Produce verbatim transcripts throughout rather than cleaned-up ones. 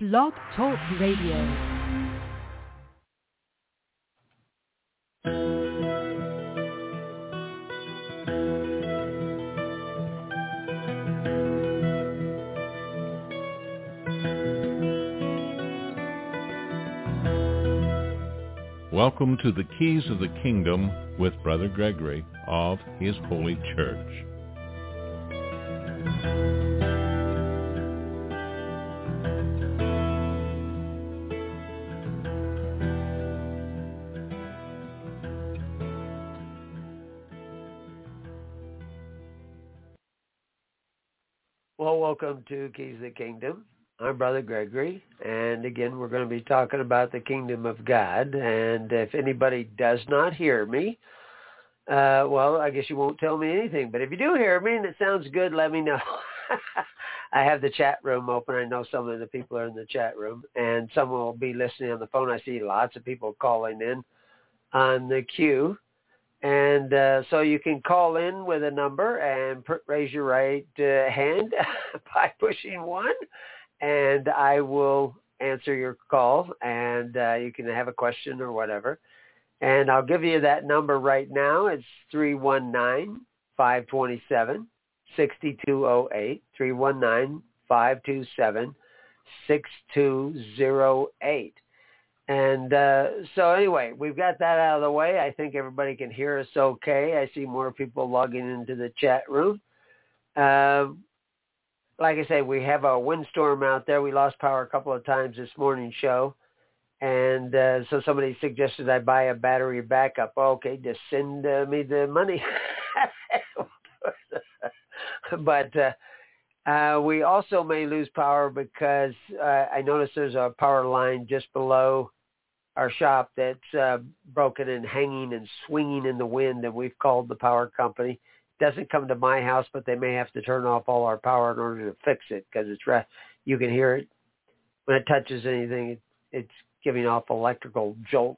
Blog Talk Radio. Welcome to the Keys of the Kingdom with Brother Gregory of His Holy Church. Well, welcome to Keys of the Kingdom. I'm Brother Gregory, and again, we're going to be talking about the Kingdom of God. And if anybody does not hear me, uh, well, I guess you won't tell me anything. But if you do hear me and it sounds good, let me know. I have the chat room open. I know some of the people are in the chat room, and some will be listening on the phone. I see lots of people calling in on the queue. And uh, so you can call in with a number and put, raise your right uh, hand by pushing one, and I will answer your call, and uh, you can have a question or whatever. And I'll give you that number right now. It's three one nine, five two seven, six two zero eight, three one nine, five two seven, six two zero eight. And uh, so anyway, we've got that out of the way. I think everybody can hear us okay. I see more people logging into the chat room. Uh, like I say, we have a windstorm out there. We lost power a couple of times this morning's show. And uh, so somebody suggested I buy a battery backup. Okay, just send uh, me the money. But uh, uh, we also may lose power because uh, I noticed there's a power line just below our shop that's uh, broken and hanging and swinging in the wind, and we've called the power company. It doesn't come to my house, but they may have to turn off all our power in order to fix it because it's ra- you can hear it when it touches anything. It, it's giving off electrical jolts,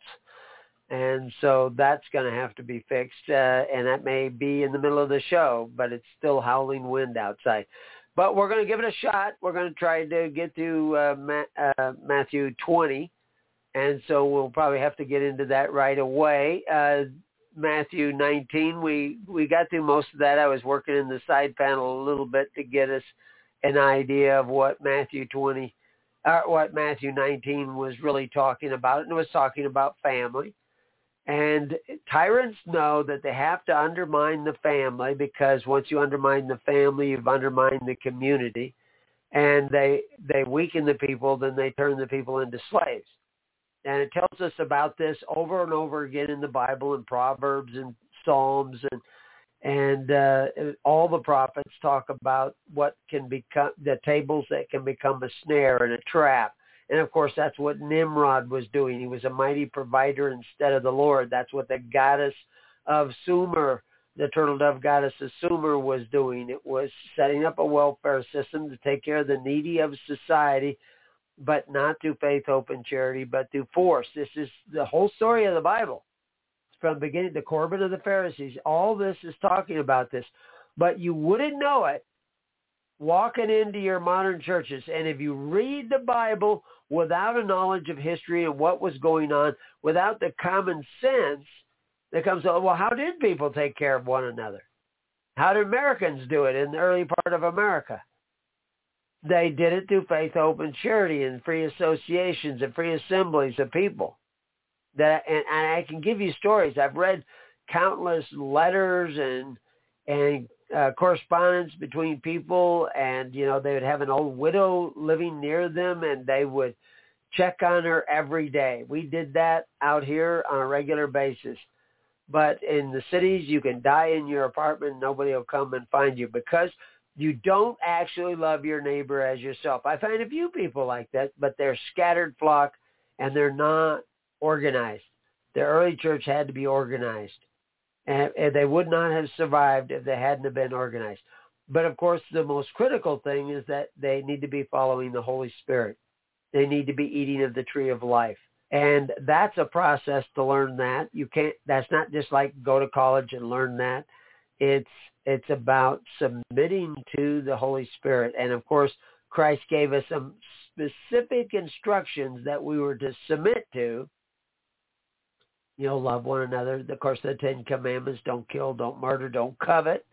and so that's going to have to be fixed, uh, and that may be in the middle of the show, but it's still howling wind outside. But we're going to give it a shot. We're going to try to get to uh, Ma- uh, Matthew twenty. And so we'll probably have to get into that right away. Uh, Matthew nineteen, we, we got through most of that. I was working in the side panel a little bit to get us an idea of what Matthew twenty, uh, what Matthew nineteen was really talking about. And it was talking about family. And tyrants know that they have to undermine the family because once you undermine the family, you've undermined the community. And they they weaken the people, then they turn the people into slaves. And it tells us about this over and over again in the Bible, in Proverbs and Psalms, and and uh, all the prophets talk about what can become the tables that can become a snare and a trap. And of course, that's what Nimrod was doing. He was a mighty provider instead of the Lord. That's what the goddess of Sumer, the turtle dove goddess of Sumer, was doing. It was setting up a welfare system to take care of the needy of society, but not through faith, hope, and charity, but through force. This is the whole story of the Bible. From the beginning, the Corbin of the Pharisees, all this is talking about this. But you wouldn't know it walking into your modern churches. And if you read the Bible without a knowledge of history and what was going on, without the common sense that comes, well, how did people take care of one another? How did Americans do it in the early part of America? They did it through faith, hope, and charity and free associations and free assemblies of people. That and, and I can give you stories. I've read countless letters and and uh, correspondence between people, and you know they would have an old widow living near them, and they would check on her every day. We did that out here on a regular basis. But in the cities, you can die in your apartment, and nobody will come and find you because you don't actually love your neighbor as yourself. I find a few people like that, but they're scattered flock and they're not organized. The early church had to be organized, and, and they would not have survived if they hadn't have been organized. But of course, the most critical thing is that they need to be following the Holy Spirit. They need to be eating of the tree of life. And that's a process to learn that. You can't, that's not just like go to college and learn that. It's It's about submitting to the Holy Spirit. And, of course, Christ gave us some specific instructions that we were to submit to. You know, love one another. Of course, the Ten Commandments: don't kill, don't murder, don't covet.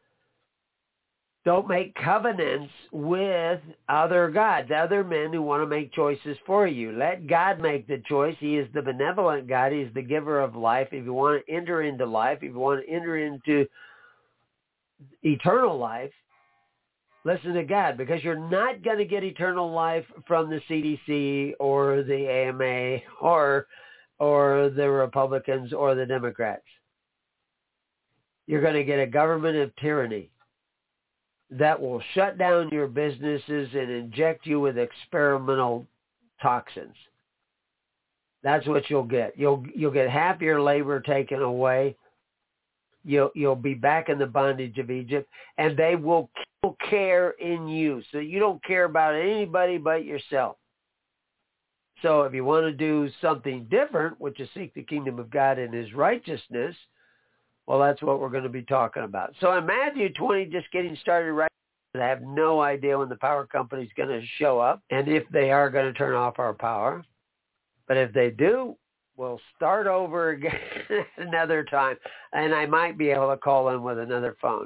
Don't make covenants with other gods, other men who want to make choices for you. Let God make the choice. He is the benevolent God. He is the giver of life. If you want to enter into life, if you want to enter into eternal life, listen to God, because you're not going to get eternal life from the C D C or the A M A or or the Republicans or the Democrats. You're going to get a government of tyranny that will shut down your businesses and inject you with experimental toxins. That's what you'll get. You'll you'll get half your labor taken away. You'll you'll be back in the bondage of Egypt, and they will kill care in you, so you don't care about anybody but yourself. So if you want to do something different, which is seek the kingdom of God and his righteousness, well, that's what we're going to be talking about. So in Matthew twenty, just getting started right now, I have no idea when the power company is going to show up and if they are going to turn off our power. But if they do, we'll start over again another time, and I might be able to call in with another phone.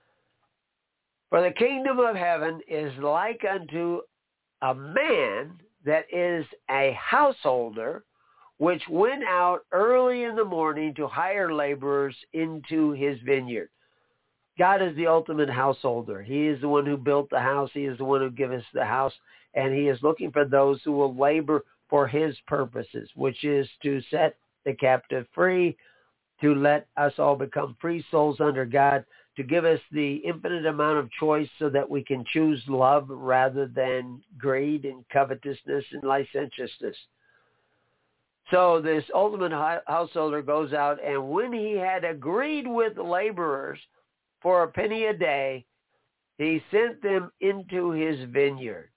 For the kingdom of heaven is like unto a man that is a householder, which went out early in the morning to hire laborers into his vineyard. God is the ultimate householder. He is the one who built the house. He is the one who gave us the house. And he is looking for those who will labor for his purposes, which is to set the captive free, to let us all become free souls under God, to give us the infinite amount of choice so that we can choose love rather than greed and covetousness and licentiousness. So this ultimate householder goes out, and when he had agreed with laborers for a penny a day, he sent them into his vineyard.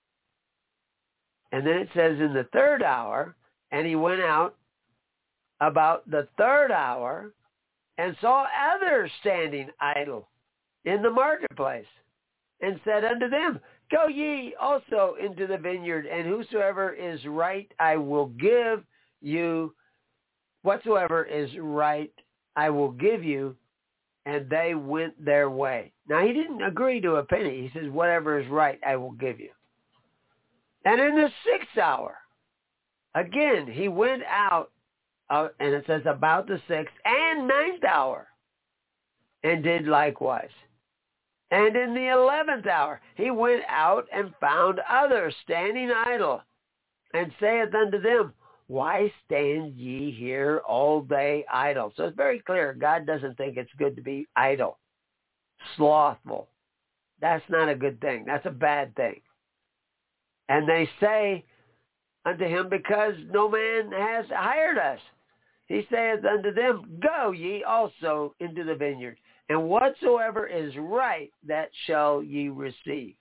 And then it says in the third hour, and he went out about the third hour and saw others standing idle in the marketplace, and said unto them, go ye also into the vineyard, and whosoever is right I will give you, whatsoever is right I will give you. And they went their way. Now, he didn't agree to a penny. He says, whatever is right I will give you. And in the sixth hour, again, he went out, uh, and it says about the sixth and ninth hour, and did likewise. And in the eleventh hour, he went out and found others standing idle, and saith unto them, why stand ye here all day idle? So it's very clear, God doesn't think it's good to be idle, slothful. That's not a good thing. That's a bad thing. And they say unto him, because no man has hired us. He saith unto them, go ye also into the vineyard, and whatsoever is right, that shall ye receive.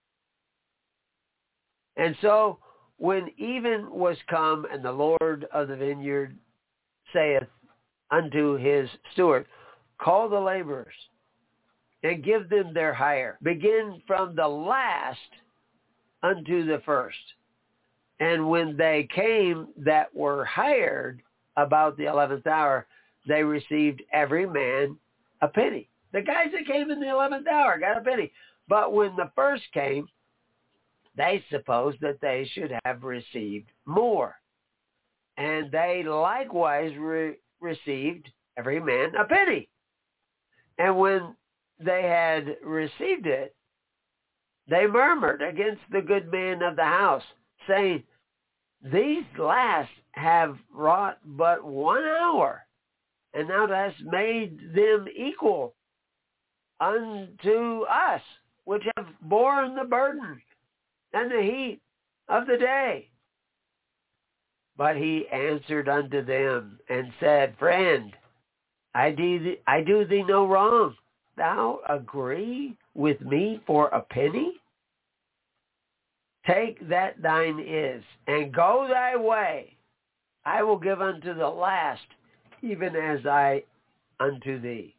And so when even was come, and the Lord of the vineyard saith unto his steward, call the laborers, and give them their hire. Begin from the last unto the first. And when they came that were hired about the eleventh hour, they received every man a penny. The guys that came in the eleventh hour got a penny. But when the first came, they supposed that they should have received more. And they likewise re- received every man a penny. And when they had received it, they murmured against the good man of the house, saying, these last have wrought but one hour, and thou hast made them equal unto us, which have borne the burden and the heat of the day. But he answered unto them and said, friend, I do, thee, I do thee no wrong. Thou agree with me for a penny? Take that thine is, and go thy way. I will give unto the last, even as I unto thee.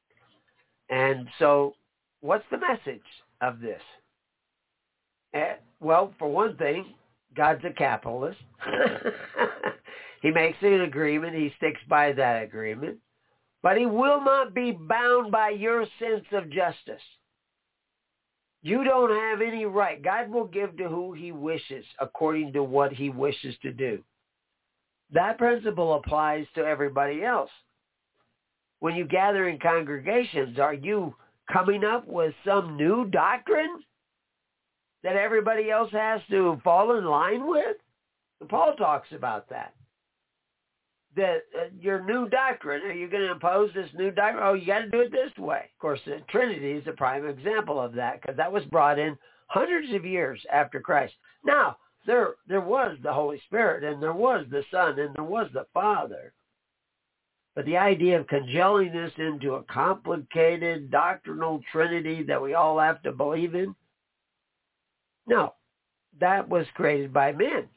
And so, what's the message of this? well, for one thing, God's a capitalist. He makes an agreement. He sticks by that agreement. But he will not be bound by your sense of justice. You don't have any right. God will give to who he wishes according to what he wishes to do. That principle applies to everybody else. When you gather in congregations, are you coming up with some new doctrine that everybody else has to fall in line with? Paul talks about that. That uh, your new doctrine, are you going to impose this new doctrine? Oh, you got to do it this way. Of course, the Trinity is a prime example of that because that was brought in hundreds of years after Christ. Now, there there was the Holy Spirit, and there was the Son, and there was the Father. But the idea of congealing this into a complicated doctrinal Trinity that we all have to believe in, no, that was created by men.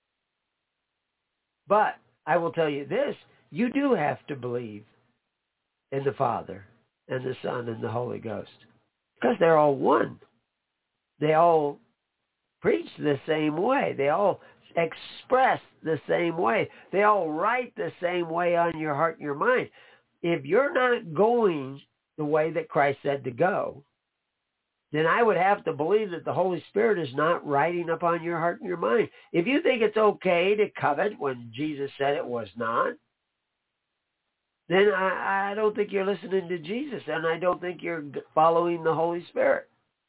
But I will tell you this, you do have to believe in the Father and the Son and the Holy Ghost because they're all one. They all preach the same way. They all express the same way. They all write the same way on your heart and your mind. If you're not going the way that Christ said to go, then I would have to believe that the Holy Spirit is not writing upon your heart and your mind. If you think it's okay to covet when Jesus said it was not, then I, I don't think you're listening to Jesus, and I don't think you're following the Holy Spirit.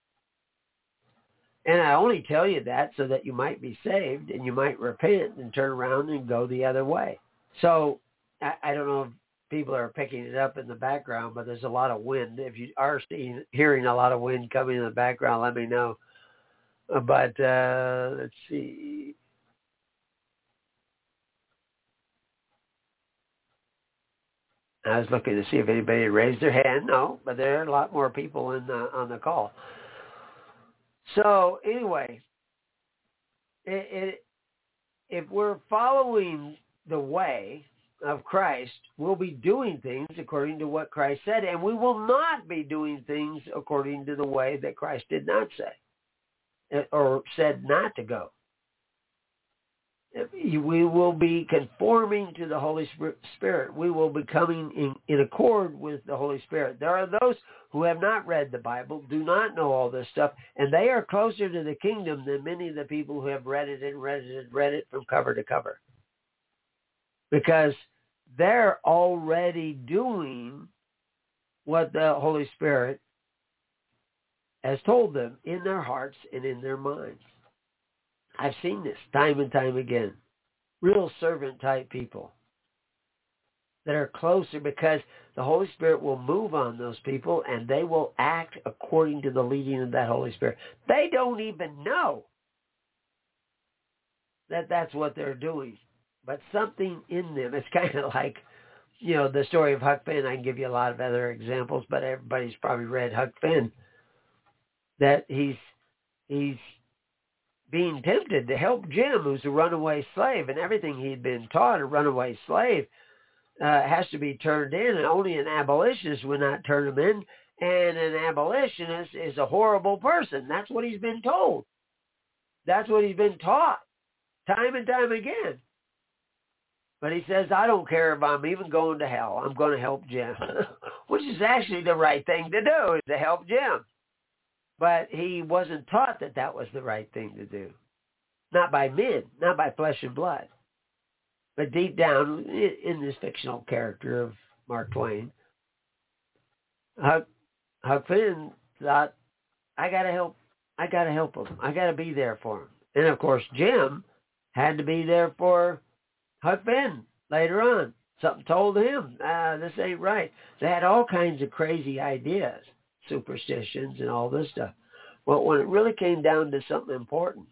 And I only tell you that so that you might be saved and you might repent and turn around and go the other way. So I, I don't know if people are picking it up in the background, but there's a lot of wind. If you are seeing, hearing a lot of wind coming in the background, let me know. But uh, let's see. I was looking to see if anybody had raised their hand. No, but there are a lot more people in the, on the call. So anyway, it, it, if we're following the way of Christ, we'll be doing things according to what Christ said, and we will not be doing things according to the way that Christ did not say or said not to go. We will be conforming to the Holy Spirit. We will be coming in, in accord with the Holy Spirit. There are those who have not read the Bible, do not know all this stuff, and they are closer to the kingdom than many of the people who have read it and read it and read it from cover to cover. Because they're already doing what the Holy Spirit has told them in their hearts and in their minds. I've seen this time and time again. Real servant-type people that are closer because the Holy Spirit will move on those people and they will act according to the leading of that Holy Spirit. They don't even know that that's what they're doing. But something in them, it's kind of like, you know, the story of Huck Finn. I can give you a lot of other examples, but everybody's probably read Huck Finn. That he's he's being tempted to help Jim, who's a runaway slave, and everything he'd been taught, a runaway slave, uh, has to be turned in, and only an abolitionist would not turn him in, and an abolitionist is a horrible person. That's what he's been told. That's what he's been taught time and time again. But he says, I don't care if I'm even going to hell. I'm going to help Jim, which is actually the right thing to do, is to help Jim. But he wasn't taught that that was the right thing to do. Not by men, not by flesh and blood. But deep down, in this fictional character of Mark Twain, Huck, Huck Finn thought, I got to help, I got to help him. I got to be there for him. And of course, Jim had to be there for Huck Finn later on. Something told him, ah, this ain't right. They had all kinds of crazy ideas, superstitions and all this stuff. Well, when it really came down to something important,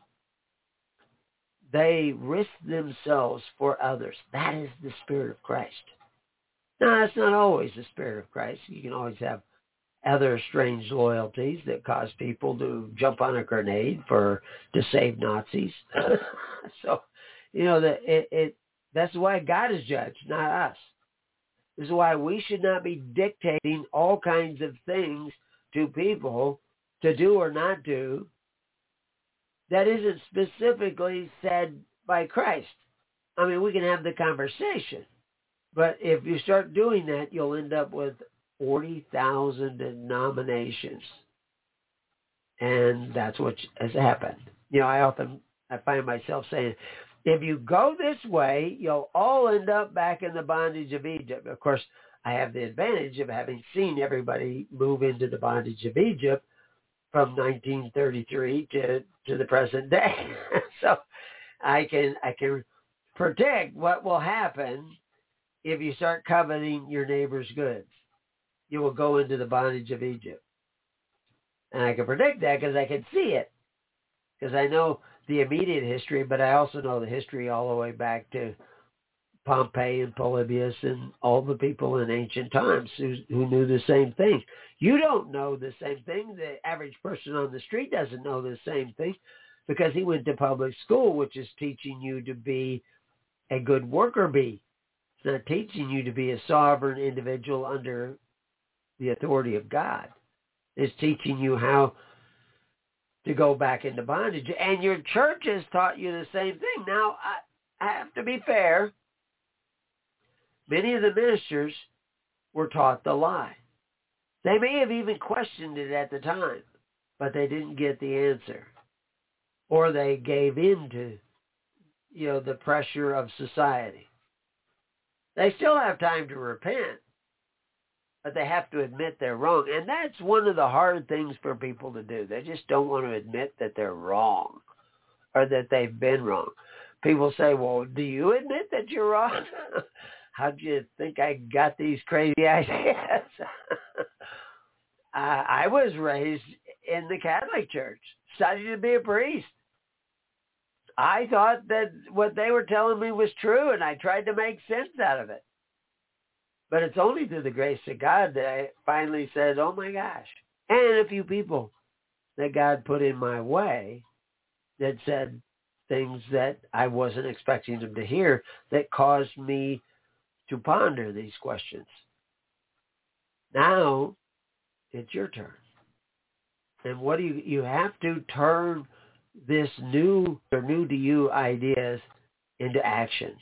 they risked themselves for others. That is the Spirit of Christ. Now, that's not always the Spirit of Christ. You can always have other strange loyalties that cause people to jump on a grenade for to save Nazis. So, you know, that it, it that's why God is judged, not us. This is why we should not be dictating all kinds of things to people to do or not do that isn't specifically said by Christ. I mean, we can have the conversation, but if you start doing that, you'll end up with forty thousand denominations. And that's what has happened. You know, I often, I find myself saying, if you go this way, you'll all end up back in the bondage of Egypt. Of course, I have the advantage of having seen everybody move into the bondage of Egypt from nineteen thirty-three to, to the present day. So I can I can predict what will happen if you start coveting your neighbor's goods. You will go into the bondage of Egypt. And I can predict that because I can see it. Because I know the immediate history, but I also know the history all the way back to Pompey and Polybius and all the people in ancient times who, who knew the same thing. You don't know the same thing. The average person on the street doesn't know the same thing because he went to public school, which is teaching you to be a good worker bee. It's not teaching you to be a sovereign individual under the authority of God. It's teaching you how to go back into bondage. And your church has taught you the same thing. Now, I, I have to be fair. Many of the ministers were taught the lie. They may have even questioned it at the time, but they didn't get the answer. Or they gave in to, you know, the pressure of society. They still have time to repent, but they have to admit they're wrong. And that's one of the hard things for people to do. They just don't want to admit that they're wrong or that they've been wrong. People say, well, do you admit that you're wrong? How do you think I got these crazy ideas? I, I was raised in the Catholic Church, studied to be a priest. I thought that what they were telling me was true, and I tried to make sense out of it. But it's only through the grace of God that I finally said, oh my gosh. And a few people that God put in my way that said things that I wasn't expecting them to hear that caused me to ponder these questions. Now, it's your turn. And what do you, you have to turn this new or new to you ideas into actions.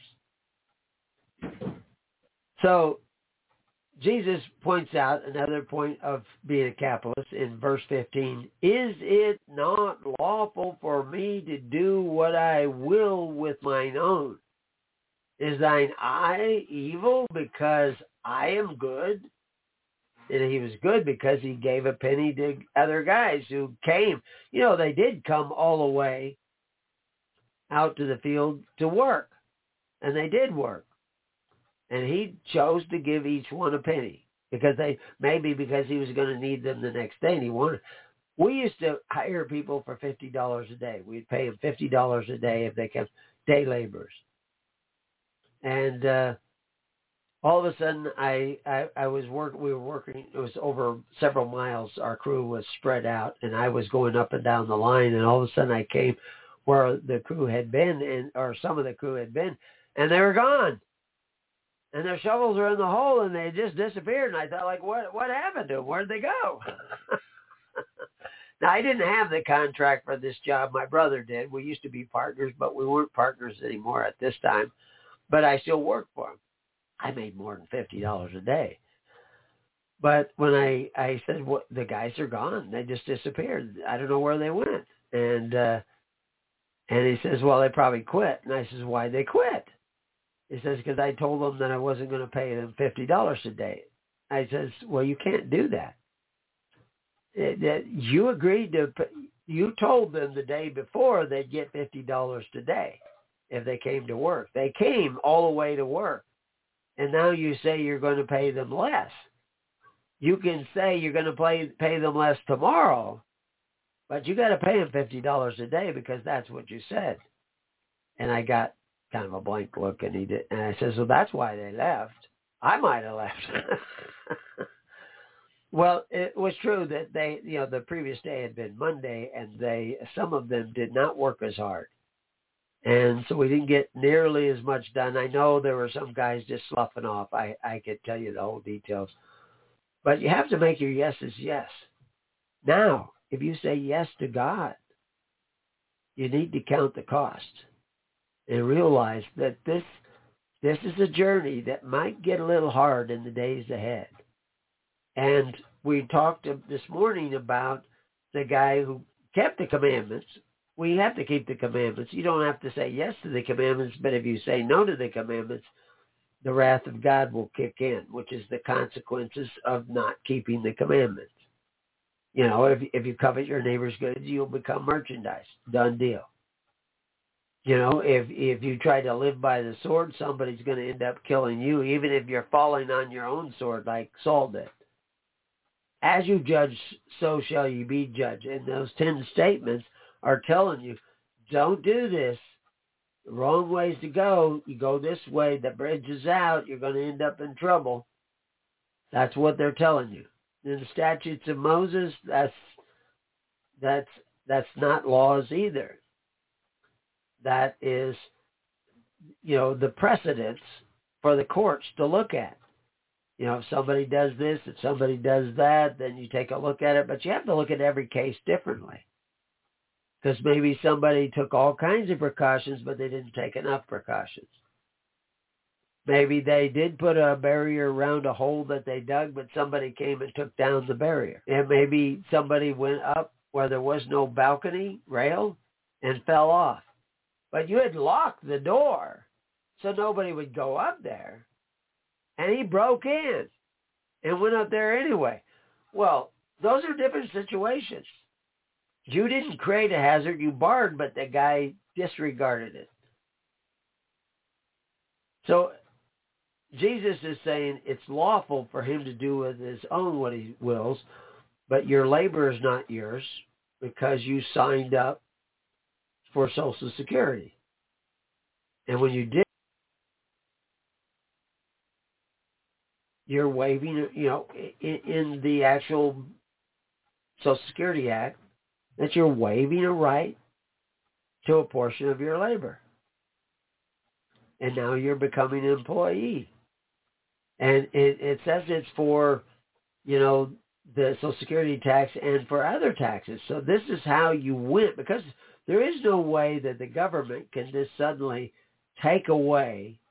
So Jesus points out another point of being a capitalist in verse fifteen. Is it not lawful for me to do what I will with mine own? Is thine eye evil because I am good? And he was good because he gave a penny to other guys who came. You know, they did come all the way out to the field to work. And they did work. And he chose to give each one a penny. Because they, maybe because he was going to need them the next day and he wanted. We used to hire people for fifty dollars a day. We'd pay them fifty dollars a day if they kept day laborers. And, uh, all of a sudden, I, I, I was work. We were working. It was over several miles. Our crew was spread out, and I was going up and down the line. And all of a sudden, I came where the crew had been, and or some of the crew had been, and they were gone. And their shovels were in the hole, and they just disappeared. And I thought, like, what what happened to them? Where'd they go? Now, I didn't have the contract for this job. My brother did. We used to be partners, but we weren't partners anymore at this time. But I still worked for him. I made more than fifty dollars a day. But when I, I said, "What? The guys are gone. They just disappeared. I don't know where they went." And uh, and he says, well, they probably quit. And I says, why they quit? He says, because I told them that I wasn't going to pay them fifty dollars a day. I says, well, you can't do that. It, that you agreed to, you told them the day before they'd get fifty dollars today if they came to work. They came all the way to work. And now you say you're going to pay them less. You can say you're going to pay, pay them less tomorrow, but you got to pay them fifty dollars a day because that's what you said. And I got kind of a blank look, and he did. And I said, so that's why they left. I might have left. Well, it was true that they, you know, the previous day had been Monday, and they, some of them did not work as hard. And so we didn't get nearly as much done. I know there were some guys just sloughing off. I, I could tell you the whole details. But you have to make your yeses yes. Now, if you say yes to God, you need to count the cost and realize that this this is a journey that might get a little hard in the days ahead. And we talked this morning about the guy who kept the commandments. We have to keep the commandments. You don't have to say yes to the commandments, but if you say no to the commandments, the wrath of God will kick in, which is the consequences of not keeping the commandments. You know, if if you covet your neighbor's goods, you'll become merchandise. Done deal. You know, if if you try to live by the sword, somebody's going to end up killing you, even if you're falling on your own sword like Saul did. As you judge, so shall you be judged. And those ten statements are telling you, don't do this. The wrong ways to go. You go this way, the bridge is out, you're going to end up in trouble. That's what they're telling you. In the statutes of Moses, that's that's that's not laws either. That is, you know, the precedents for the courts to look at. You know, if somebody does this, if somebody does that, then you take a look at it. But you have to look at every case differently. Because maybe somebody took all kinds of precautions, but they didn't take enough precautions. Maybe they did put a barrier around a hole that they dug, but somebody came and took down the barrier. And maybe somebody went up where there was no balcony rail and fell off. But you had locked the door so nobody would go up there. And he broke in and went up there anyway. Well, those are different situations. You didn't create a hazard, you barred, but the guy disregarded it. So Jesus is saying it's lawful for him to do with his own what he wills, but your labor is not yours because you signed up for Social Security. And when you did, you're waiving, you know, in, in the actual Social Security Act, that you're waiving a right to a portion of your labor. And now you're becoming an employee. And it, it says it's for, you know, the Social Security tax and for other taxes. So this is how you win, because there is no way that the government can just suddenly take away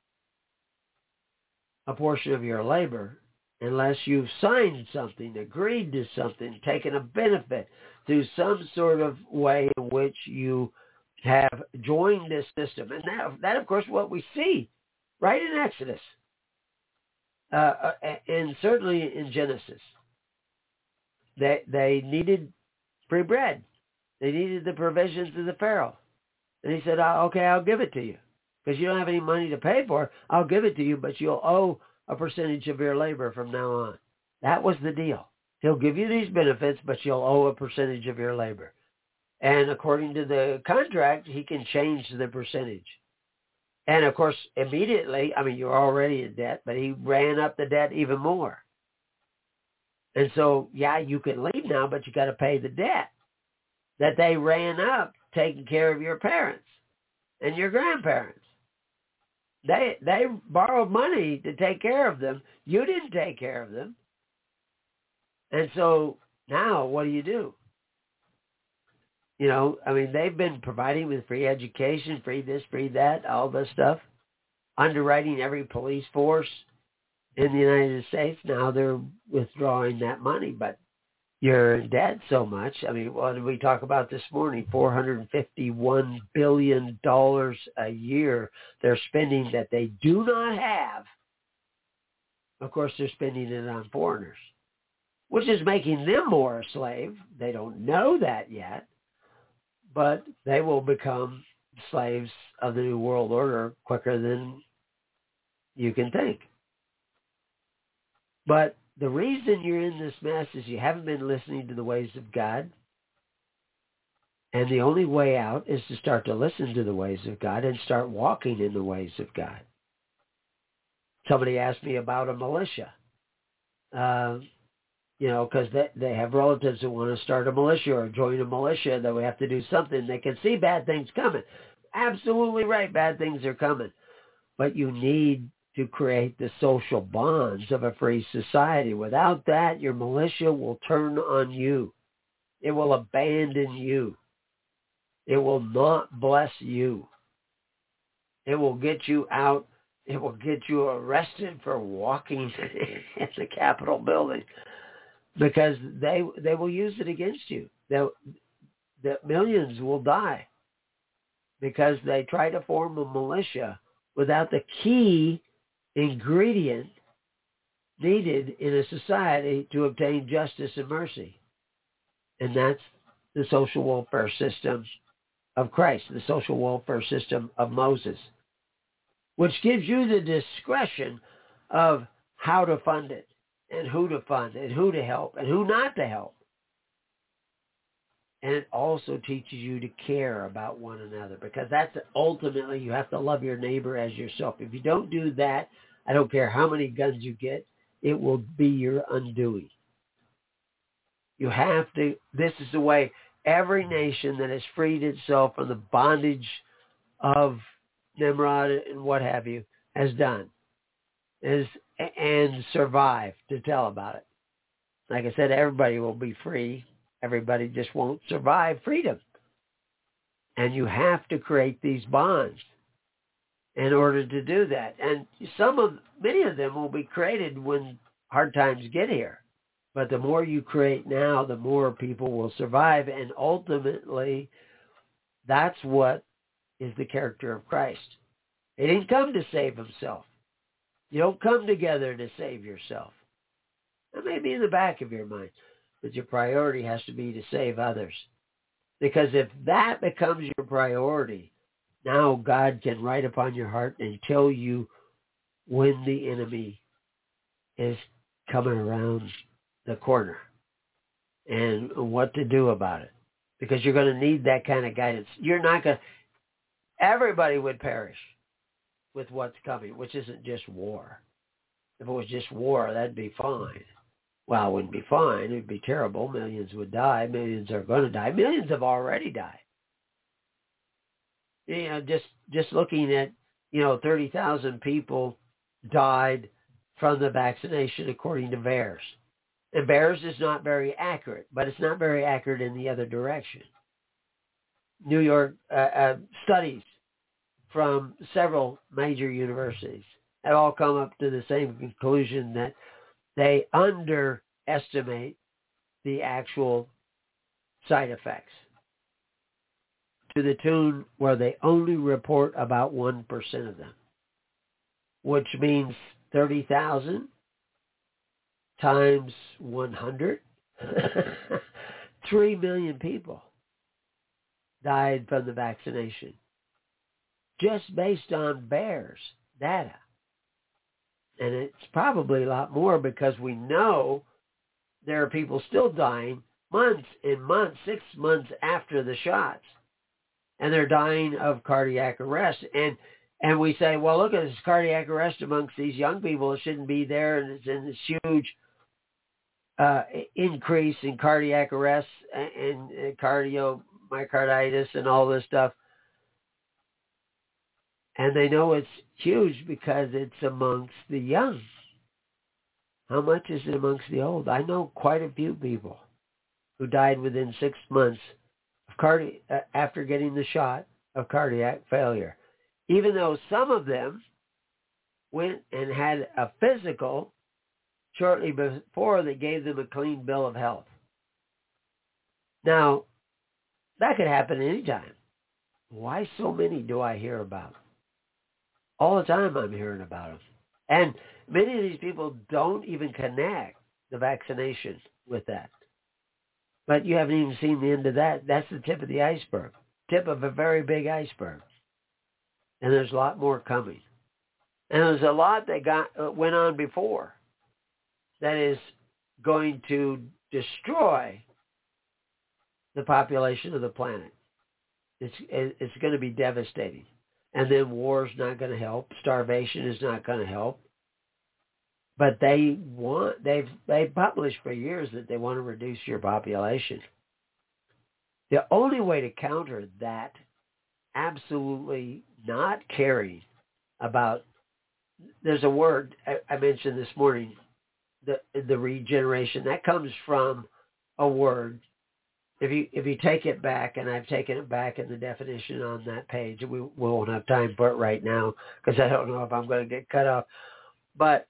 a portion of your labor unless you've signed something, agreed to something, taken a benefit through some sort of way in which you have joined this system. And that, that of course, what we see right in Exodus uh, and certainly in Genesis. They, they needed free bread. They needed the provisions of the Pharaoh. And he said, oh, okay, I'll give it to you. Because you don't have any money to pay for it, I'll give it to you, but you'll owe a percentage of your labor from now on. That was the deal. He'll give you these benefits, but you'll owe a percentage of your labor. And according to the contract, he can change the percentage. And, of course, immediately, I mean, you're already in debt, but he ran up the debt even more. And so, yeah, you can leave now, but you got to pay the debt that they ran up taking care of your parents and your grandparents. They they borrowed money to take care of them. You didn't take care of them. And so now what do you do? You know, I mean, they've been providing with free education, free this, free that, all this stuff, underwriting every police force in the United States. Now they're withdrawing that money, but you're in debt so much. I mean, what did we talk about this morning? four hundred fifty-one billion dollars a year they're spending that they do not have. Of course, they're spending it on foreigners, which is making them more a slave. They don't know that yet, but they will become slaves of the New World Order quicker than you can think. But the reason you're in this mess is you haven't been listening to the ways of God. And the only way out is to start to listen to the ways of God and start walking in the ways of God. Somebody asked me about a militia. Uh, you know, because they, they have relatives who want to start a militia or join a militia, that we have to do something. They can see bad things coming. Absolutely right, bad things are coming. But you need to create the social bonds of a free society. Without that, your militia will turn on you. It will abandon you. It will not bless you. It will get you out. It will get you arrested for walking in the Capitol building, because they they will use it against you. The millions will die because they try to form a militia without the key ingredient needed in a society to obtain justice and mercy. And that's the social welfare system of Christ, the social welfare system of Moses, which gives you the discretion of how to fund it and who to fund and who to help and who not to help. And it also teaches you to care about one another, because that's ultimately, you have to love your neighbor as yourself. If you don't do that, I don't care how many guns you get, it will be your undoing. You have to, this is the way every nation that has freed itself from the bondage of Nimrod and what have you has done, is and survived to tell about it. Like I said, everybody will be free. Everybody just won't survive freedom. And you have to create these bonds in order to do that. And some of, many of them will be created when hard times get here. But the more you create now, the more people will survive. And ultimately, that's what is the character of Christ. He didn't come to save himself. You don't come together to save yourself. That may be in the back of your mind, but your priority has to be to save others. Because if that becomes your priority, now God can write upon your heart and tell you when the enemy is coming around the corner and what to do about it. Because you're going to need that kind of guidance. You're not going to, everybody would perish with what's coming, which isn't just war. If it was just war, that'd be fine. Well, it wouldn't be fine. It would be terrible. Millions would die. Millions are going to die. Millions have already died. You know, just just looking at, you know, thirty thousand people died from the vaccination according to V A E R S. And V A E R S is not very accurate, but it's not very accurate in the other direction. New York uh, uh, studies from several major universities have all come up to the same conclusion, that they underestimate the actual side effects to the tune where they only report about one percent of them, which means thirty thousand times one hundred, three million people died from the vaccination, just based on V A E R S data. And it's probably a lot more, because we know there are people still dying months and months, six months after the shots. And they're dying of cardiac arrest. And and we say, well, look at this cardiac arrest amongst these young people. It shouldn't be there. And it's in this huge uh, increase in cardiac arrests and, and cardiomyocarditis and all this stuff. And they know it's huge because it's amongst the young. How much is it amongst the old? I know quite a few people who died within six months of cardi- after getting the shot of cardiac failure. Even though some of them went and had a physical shortly before that gave them a clean bill of health. Now, that could happen anytime. Why so many do I hear about? All the time I'm hearing about them. And many of these people don't even connect the vaccination with that. But you haven't even seen the end of that. That's the tip of the iceberg. Tip of a very big iceberg. And there's a lot more coming. And there's a lot that got uh, went on before that is going to destroy the population of the planet. It's it's going to be devastating. And then war's not going to help. Starvation is not going to help. But they want, they've they published for years that they want to reduce your population. The only way to counter that, absolutely not caring about, there's a word I, I mentioned this morning, the the regeneration. That comes from a word if you if you take it back, and I've taken it back in the definition on that page, we, we won't have time for it right now because I don't know if I'm going to get cut off. But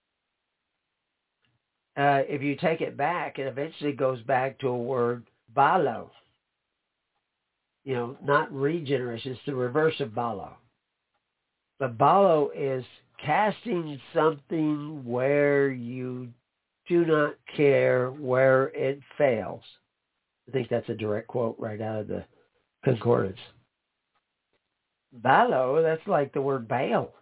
uh, if you take it back, it eventually goes back to a word, balo. You know, not regeneration. It's the reverse of balo. But balo is casting something where you do not care, where it fails. I think that's a direct quote right out of the concordance. Balo, that's like the word Baal.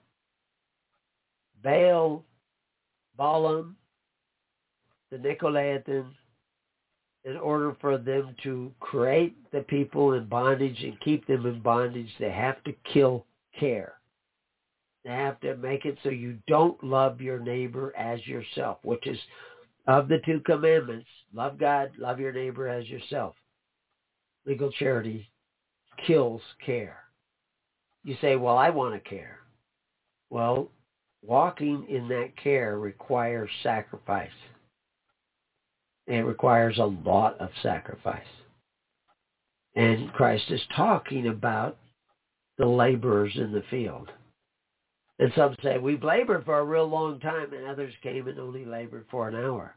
Baal, Balaam, the Nicolaitans, in order for them to create the people in bondage and keep them in bondage, they have to kill care. They have to make it so you don't love your neighbor as yourself, which is of the two commandments. Love God, love your neighbor as yourself. Legal charity kills care. You say, well, I want to care. Well, walking in that care requires sacrifice. It requires a lot of sacrifice. And Christ is talking about the laborers in the field. And some say, we've labored for a real long time, and others came and only labored for an hour.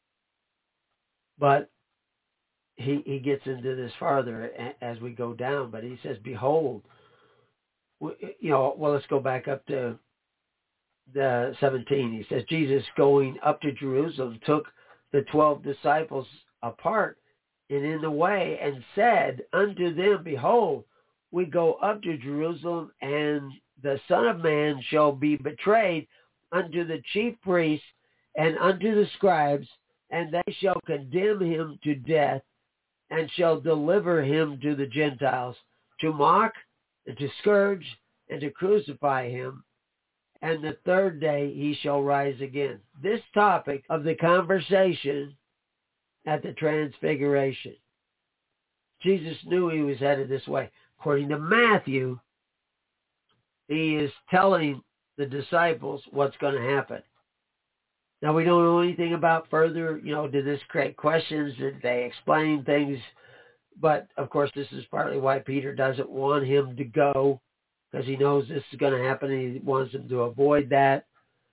But he he gets into this farther as we go down, but he says, behold, you know, well, let's go back up to the seventeen. He says, Jesus going up to Jerusalem took the twelve disciples apart and in the way and said unto them, behold, we go up to Jerusalem, and the Son of Man shall be betrayed unto the chief priests and unto the scribes, and they shall condemn him to death, and shall deliver him to the Gentiles, to mock and to scourge and to crucify him, and the third day he shall rise again. This topic of the conversation at the Transfiguration. Jesus knew he was headed this way. According to Matthew, he is telling the disciples what's going to happen. Now, we don't know anything about further, you know, did this create questions? Did they explain things? But, of course, this is partly why Peter doesn't want him to go, because he knows this is going to happen and he wants him to avoid that.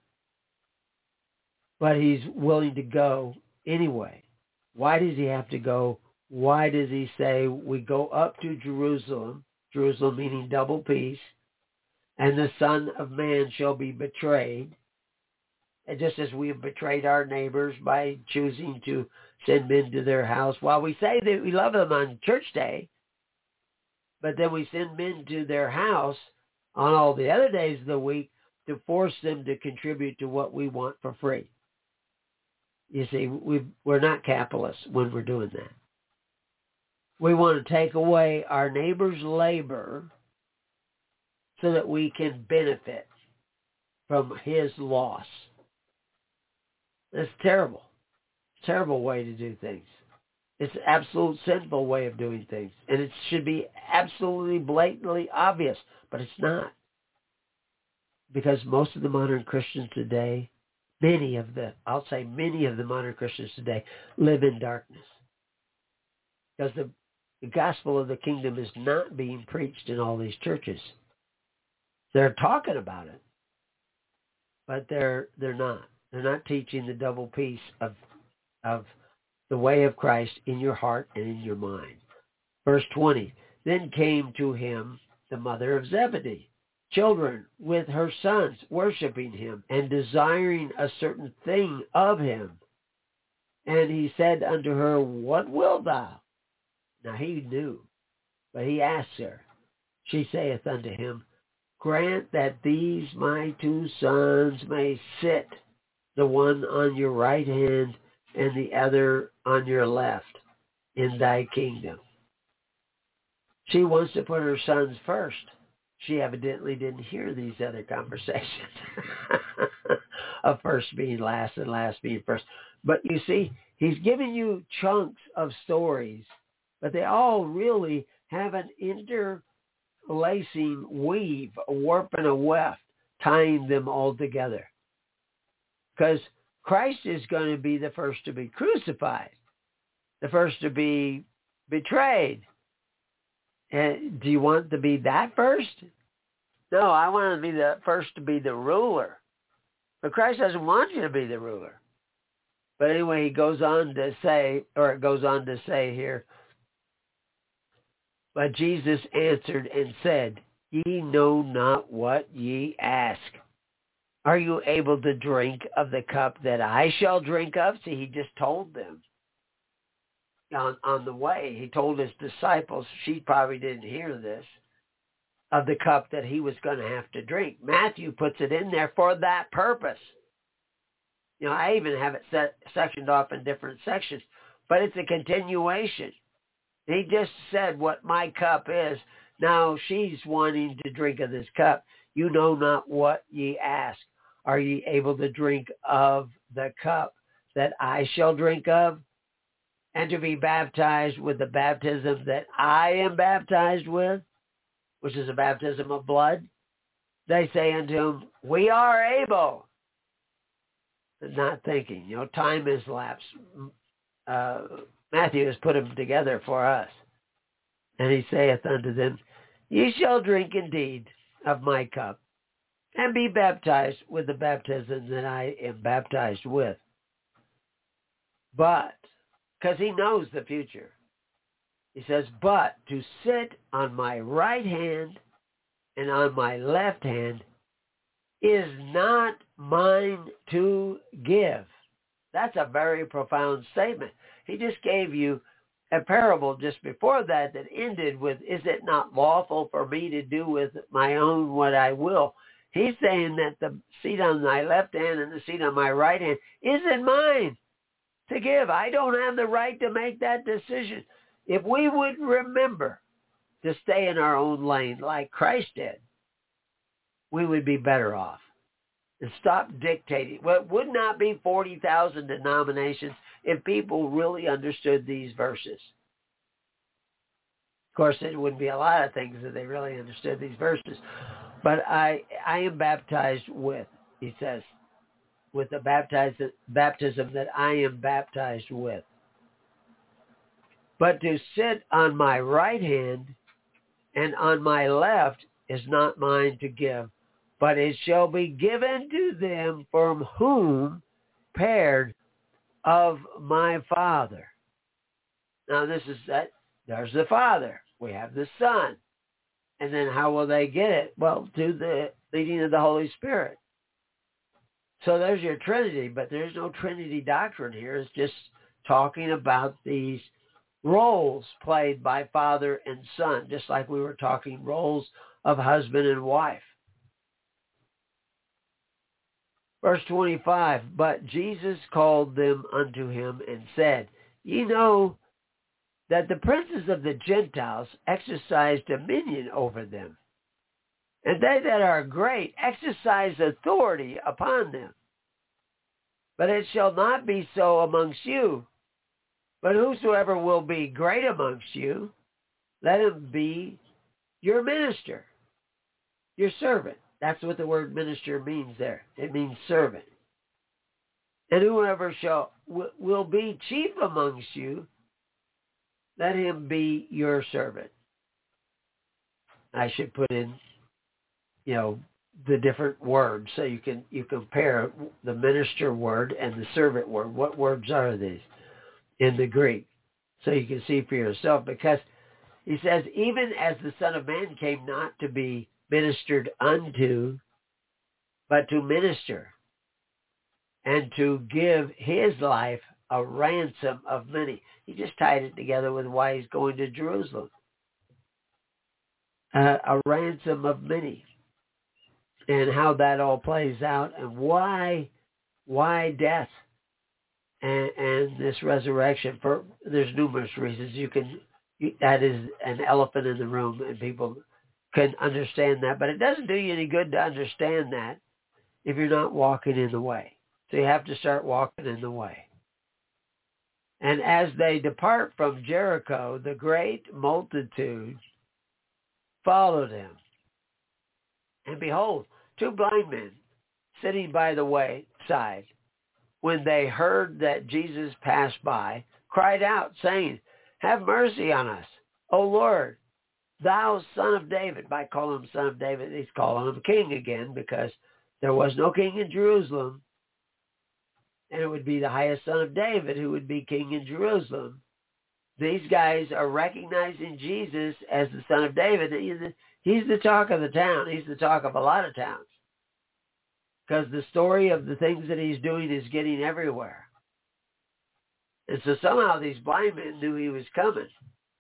But he's willing to go anyway. Why does he have to go? Why does he say we go up to Jerusalem, Jerusalem meaning double peace, and the Son of Man shall be betrayed? And just as we have betrayed our neighbors by choosing to send men to their house, while we say that we love them on church day, but then we send men to their house on all the other days of the week to force them to contribute to what we want for free. You see, we we're not capitalists when we're doing that. We want to take away our neighbor's labor so that we can benefit from his loss. That's terrible. Terrible way to do things. It's an absolute sinful way of doing things. And it should be absolutely blatantly obvious, but it's not. Because most of the modern Christians today, many of the, I'll say many of the modern Christians today, live in darkness. Because the, the gospel of the kingdom is not being preached in all these churches. They're talking about it, but they're they're not. They're not teaching the double peace of of the way of Christ in your heart and in your mind. Verse twenty, then came to him the mother of Zebedee, children with her sons, worshiping him and desiring a certain thing of him. And he said unto her, what wilt thou? Now he knew, but he asked her. She saith unto him, grant that these my two sons may sit, the one on your right hand and the other on your left, in thy kingdom. She wants to put her sons first. She evidently didn't hear these other conversations of first being last and last being first. But you see, he's giving you chunks of stories, but they all really have an interlacing weave, a warp and a weft, tying them all together. Because Christ is going to be the first to be crucified, the first to be betrayed. And do you want to be that first? No, I want to be the first to be the ruler. But Christ doesn't want you to be the ruler. But anyway, he goes on to say, or it goes on to say here, but Jesus answered and said, ye know not what ye ask. Are you able to drink of the cup that I shall drink of? See, he just told them on, on the way. He told his disciples, she probably didn't hear this, of the cup that he was going to have to drink. Matthew puts it in there for that purpose. You know, I even have it set, sectioned off in different sections, but it's a continuation. He just said what my cup is. Now she's wanting to drink of this cup. You know not what ye ask. Are ye able to drink of the cup that I shall drink of? And to be baptized with the baptism that I am baptized with, which is a baptism of blood? They say unto him, we are able. Not thinking, you know, time has lapsed. Uh, Matthew has put them together for us. And he saith unto them, ye shall drink indeed of my cup, and be baptized with the baptism that I am baptized with. But, because he knows the future, he says, but to sit on my right hand and on my left hand is not mine to give. That's a very profound statement. He just gave you a parable just before that that ended with, is it not lawful for me to do with my own what I will? He's saying that the seat on my left hand and the seat on my right hand isn't mine to give. I don't have the right to make that decision. If we would remember to stay in our own lane like Christ did, we would be better off. And stop dictating. Well, it would not be forty thousand denominations if people really understood these verses. Of course, it wouldn't be a lot of things if they really understood these verses. But I I am baptized with, he says, with the baptized, baptism that I am baptized with. But to sit on my right hand and on my left is not mine to give, but it shall be given to them from whom paired of my Father. Now this is that, there's the Father. We have the Son. And then how will they get it? Well, through the leading of the Holy Spirit. So there's your Trinity, but there's no Trinity doctrine here. It's just talking about these roles played by Father and Son, just like we were talking roles of husband and wife. Verse twenty-five, but Jesus called them unto him and said, ye know that the princes of the Gentiles exercise dominion over them, and they that are great exercise authority upon them. But it shall not be so amongst you. But whosoever will be great amongst you, let him be your minister, your servant. That's what the word minister means there. It means servant. And whoever shall will be chief amongst you, let him be your servant. I should put in, you know, the different words so you can you compare the minister word and the servant word. What words are these in the Greek? So you can see for yourself, because he says, even as the Son of Man came not to be ministered unto, but to minister, and to give his life a ransom of many. He just tied it together with why he's going to Jerusalem. Uh, a ransom of many. And how that all plays out, and why why death and, and this resurrection. For there's numerous reasons. You can you, that is an elephant in the room, and people can understand that, but it doesn't do you any good to understand that if you're not walking in the way. So you have to start walking in the way. And as they depart from Jericho, the great multitude followed him. And behold, two blind men sitting by the wayside, when they heard that Jesus passed by, cried out, saying, have mercy on us, O Lord, thou son of David. By calling him son of David, he's calling him king again, because there was no king in Jerusalem, and it would be the highest son of David who would be king in Jerusalem. These guys are recognizing Jesus as the son of David. He's the, he's the talk of the town. He's the talk of a lot of towns, because the story of the things that he's doing is getting everywhere. And so somehow these blind men knew he was coming.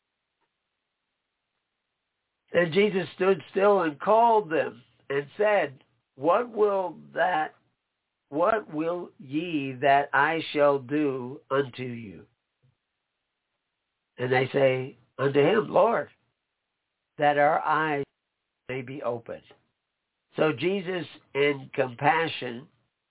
And Jesus stood still and called them and said, What will that, what will ye that I shall do unto you? And they say unto him, Lord, that our eyes may be opened. So Jesus in compassion,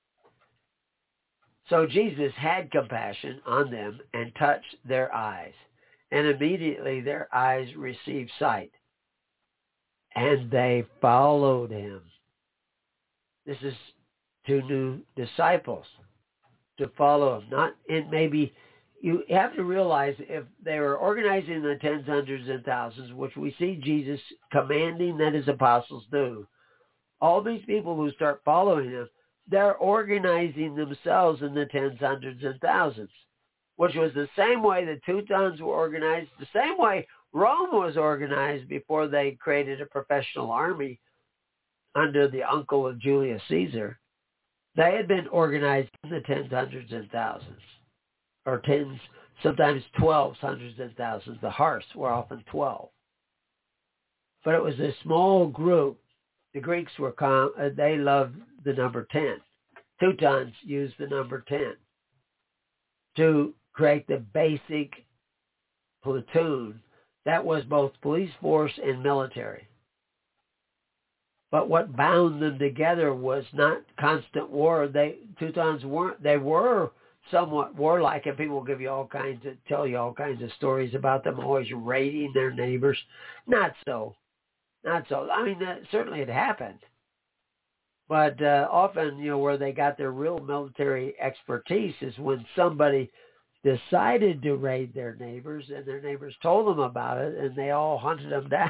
so Jesus had compassion on them and touched their eyes. And immediately their eyes received sight. And they followed him. This is two new disciples to follow him. Not in maybe, you have to realize if they were organizing the tens, hundreds, and thousands, which we see Jesus commanding that his apostles do, all these people who start following him, they're organizing themselves in the tens, hundreds, and thousands, which was the same way the Teutons were organized, the same way Rome was organized before they created a professional army under the uncle of Julius Caesar. They had been organized in the tens, hundreds, and thousands, or tens, sometimes twelves, hundreds, and thousands. The hearths were often twelve. But it was a small group. The Greeks were, com- they loved the number ten. Teutons used the number ten to create the basic platoon that was both police force and military. But what bound them together was not constant war. They Teutons weren't. They were somewhat warlike, and people will give you all kinds of tell you all kinds of stories about them always raiding their neighbors. Not so. Not so. I mean, that, certainly it happened. But uh, often, you know, where they got their real military expertise is when somebody decided to raid their neighbors and their neighbors told them about it and they all hunted them down.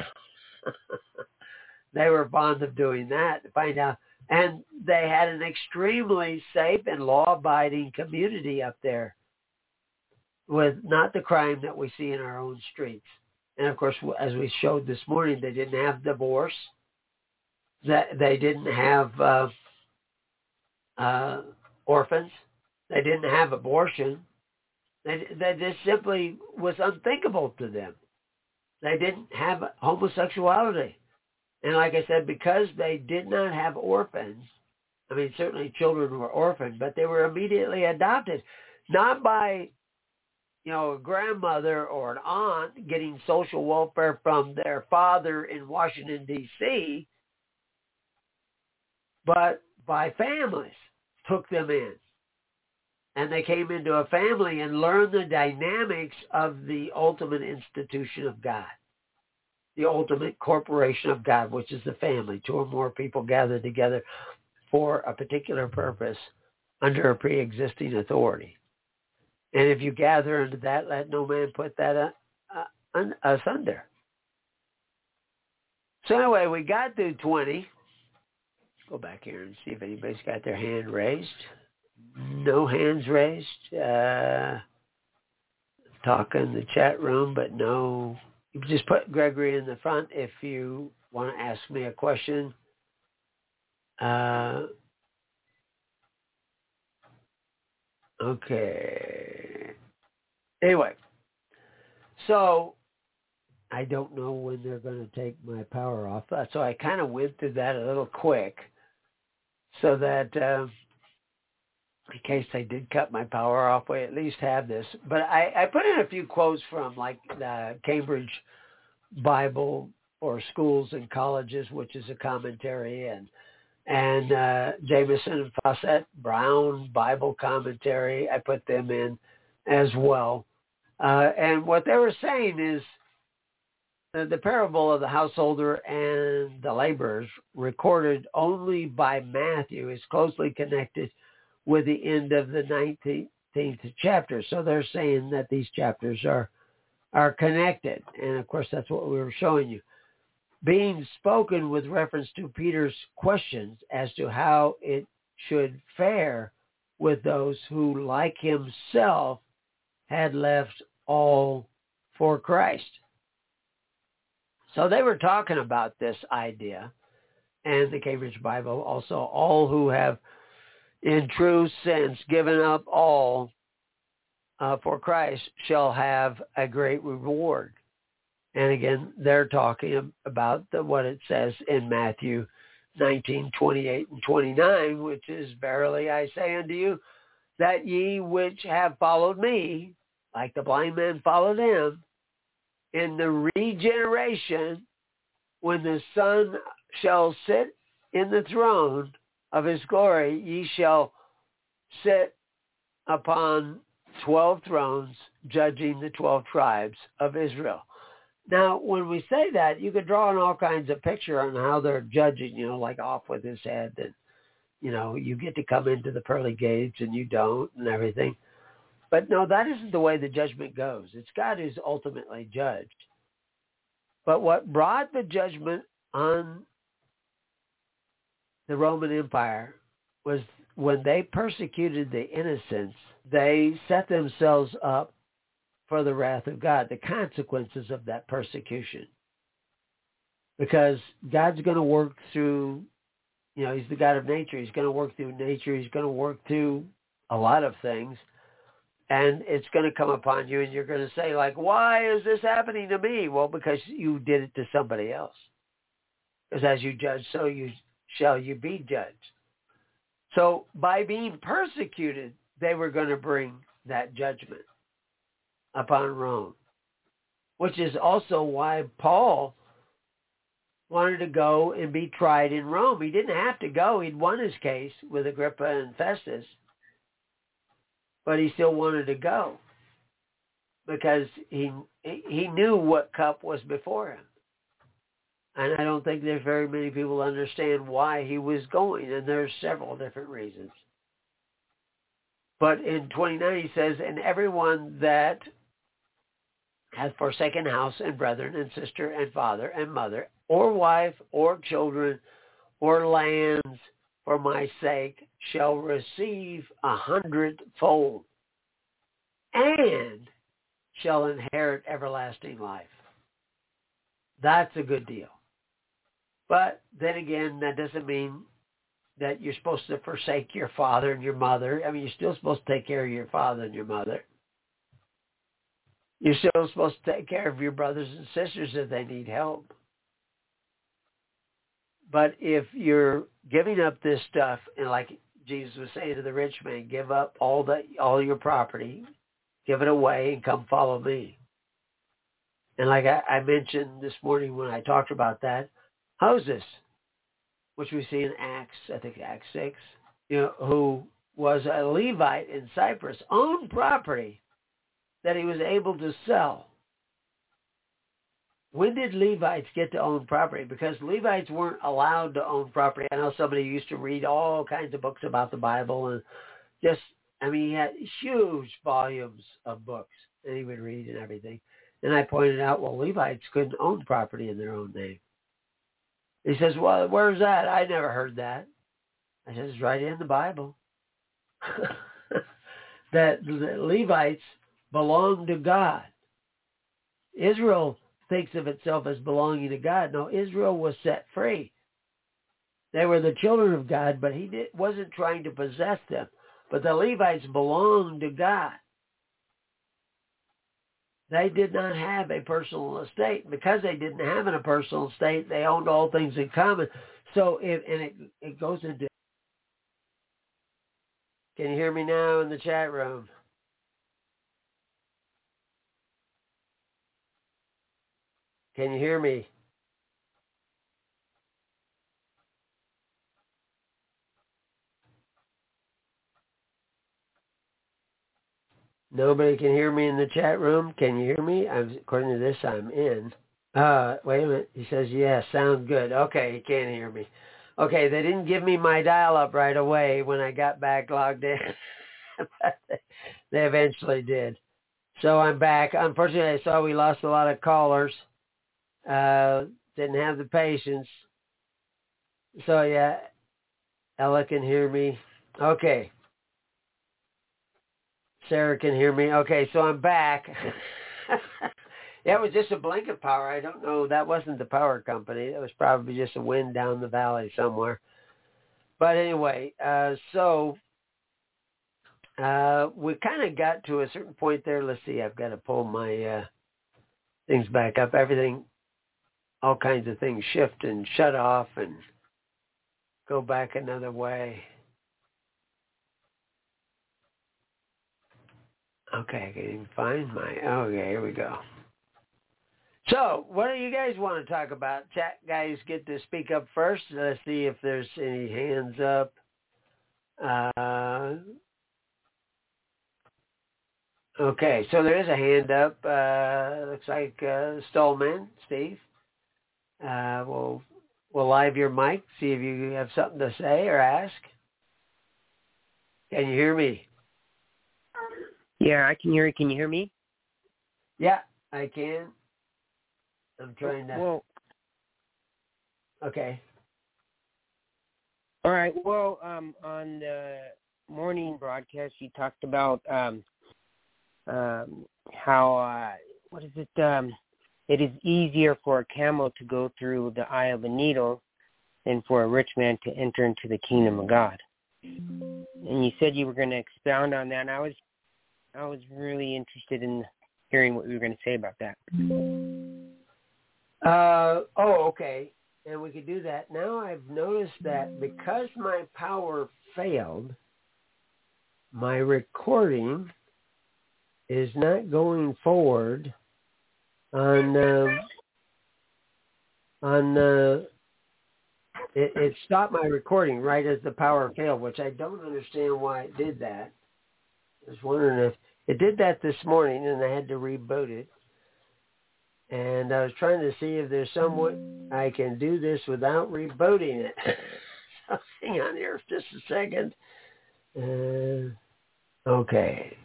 They were fond of doing that to find out. And they had an extremely safe and law-abiding community up there with not the crime that we see in our own streets. And, of course, as we showed this morning, they didn't have divorce. That they didn't have uh, uh, orphans. They didn't have abortion. They, they just simply was unthinkable to them. They didn't have homosexuality. And like I said, because they did not have orphans, I mean, certainly children were orphaned, but they were immediately adopted, not by, you know, a grandmother or an aunt getting social welfare from their father in Washington, D C, but by families took them in. And they came into a family and learned the dynamics of the ultimate institution of God, the ultimate corporation of God, which is the family, two or more people gathered together for a particular purpose under a pre-existing authority. And if you gather into that, let no man put that uh, uh, asunder. So anyway, we got through twenty. Go back here and see if anybody's got their hand raised. No hands raised. Uh, talk in the chat room, but no. You just put Gregory in the front if you want to ask me a question. Uh, okay. Anyway, so I don't know when they're going to take my power off. So I kind of went through that a little quick so that uh, in case they did cut my power off, we at least have this. But I, I put in a few quotes from like the Cambridge Bible for Schools and Colleges, which is a commentary, and and uh, Jameson and Fawcett Brown Bible commentary. I put them in as well. Uh, and what they were saying is uh, the parable of the householder and the laborers, recorded only by Matthew, is closely connected with the end of the nineteenth chapter. So they're saying that these chapters are are connected. And, of course, that's what we were showing you. Being spoken with reference to Peter's questions as to how it should fare with those who, like himself, had left all for Christ. So they were talking about this idea, and the Cambridge Bible also, all who have in true sense given up all uh, for Christ shall have a great reward. And again, they're talking about the, what it says in Matthew nineteen, twenty-eight and twenty-nine, which is, verily I say unto you, that ye which have followed me, like the blind man followed him, in the regeneration, when the Son shall sit in the throne of his glory, ye shall sit upon twelve thrones, judging the twelve tribes of Israel. Now, when we say that, you could draw on all kinds of picture on how they're judging, you know, like off with his head, and, you know, you get to come into the pearly gates and you don't and everything. But no, that isn't the way the judgment goes. It's God who's ultimately judged. But what brought the judgment on the Roman Empire was when they persecuted the innocents, they set themselves up for the wrath of God, the consequences of that persecution. Because God's going to work through, you know, he's the God of nature. He's going to work through nature. He's going to work through a lot of things. And it's going to come upon you, and you're going to say, like, why is this happening to me? Well, because you did it to somebody else. Because as you judge, so you shall you be judged. So by being persecuted, they were going to bring that judgment upon Rome, which is also why Paul wanted to go and be tried in Rome. He didn't have to go. He'd won his case with Agrippa and Festus, but he still wanted to go because he he knew what cup was before him. And I don't think there's very many people understand why he was going, and there's several different reasons. But in twenty-nine he says, and everyone that hath forsaken house and brethren and sister and father and mother, or wife or children or lands for my sake shall receive a hundredfold and shall inherit everlasting life. That's a good deal. But then again, that doesn't mean that you're supposed to forsake your father and your mother. I mean, you're still supposed to take care of your father and your mother. You're still supposed to take care of your brothers and sisters if they need help. But if you're giving up this stuff, and like Jesus was saying to the rich man, give up all the all your property, give it away, and come follow me. And like I, I mentioned this morning when I talked about that, Moses, which we see in Acts, I think Acts six, you know, who was a Levite in Cyprus, owned property that he was able to sell. When did Levites get to own property? Because Levites weren't allowed to own property. I know somebody used to read all kinds of books about the Bible, and just, I mean, he had huge volumes of books that he would read and everything. And I pointed out, well, Levites couldn't own property in their own name. He says, well, where's that? I never heard that. I said, it's right in the Bible. That the Levites belong to God. Israel thinks of itself as belonging to God. No, Israel was set free. They were the children of God, but he did, wasn't trying to possess them. But the Levites belonged to God. They did not have a personal estate. Because they didn't have a personal estate, they owned all things in common. So, if, and it, it goes into... Can you hear me now in the chat room? Can you hear me? Nobody can hear me in the chat room. Can you hear me? I'm, according to this, I'm in. Uh, wait a minute. He says, yes, sound good. Okay, he can't hear me. Okay, they didn't give me my dial-up right away when I got back logged in. They eventually did. So I'm back. Unfortunately, I saw we lost a lot of callers. Uh, didn't have the patience. So, yeah, Ella can hear me. Okay. Sarah can hear me. Okay, so I'm back. Yeah, it was just a blink of power. I don't know. That wasn't the power company. It was probably just a wind down the valley somewhere. But anyway, uh, so uh, we kind of got to a certain point there. Let's see. I've got to pull my uh, things back up. Everything, all kinds of things shift and shut off and go back another way. Okay, I can even find my, okay, here we go. So, what do you guys want to talk about? Chat guys get to speak up first. Let's see if there's any hands up. Uh, okay, so there is a hand up. Uh, looks like uh, Stallman, Steve. Uh, we'll, we'll live your mic, see if you have something to say or ask. Can you hear me? Yeah, I can hear you. Can you hear me? Yeah, I can. I'm trying to... Well, okay. All right. Well, um, on the morning broadcast, you talked about um, um, how, uh, what is it, um, it is easier for a camel to go through the eye of a needle than for a rich man to enter into the kingdom of God. And you said you were going to expound on that, and I was I was really interested in hearing what you were going to say about that. Uh, oh, okay. And we could do that. Now I've noticed that because my power failed, my recording is not going forward on, uh, on, uh, it, it stopped my recording right as the power failed, which I don't understand why it did that. I was wondering if it did that this morning, and I had to reboot it. And I was trying to see if there's some way I can do this without rebooting it. So hang on here for just a second. Uh, okay.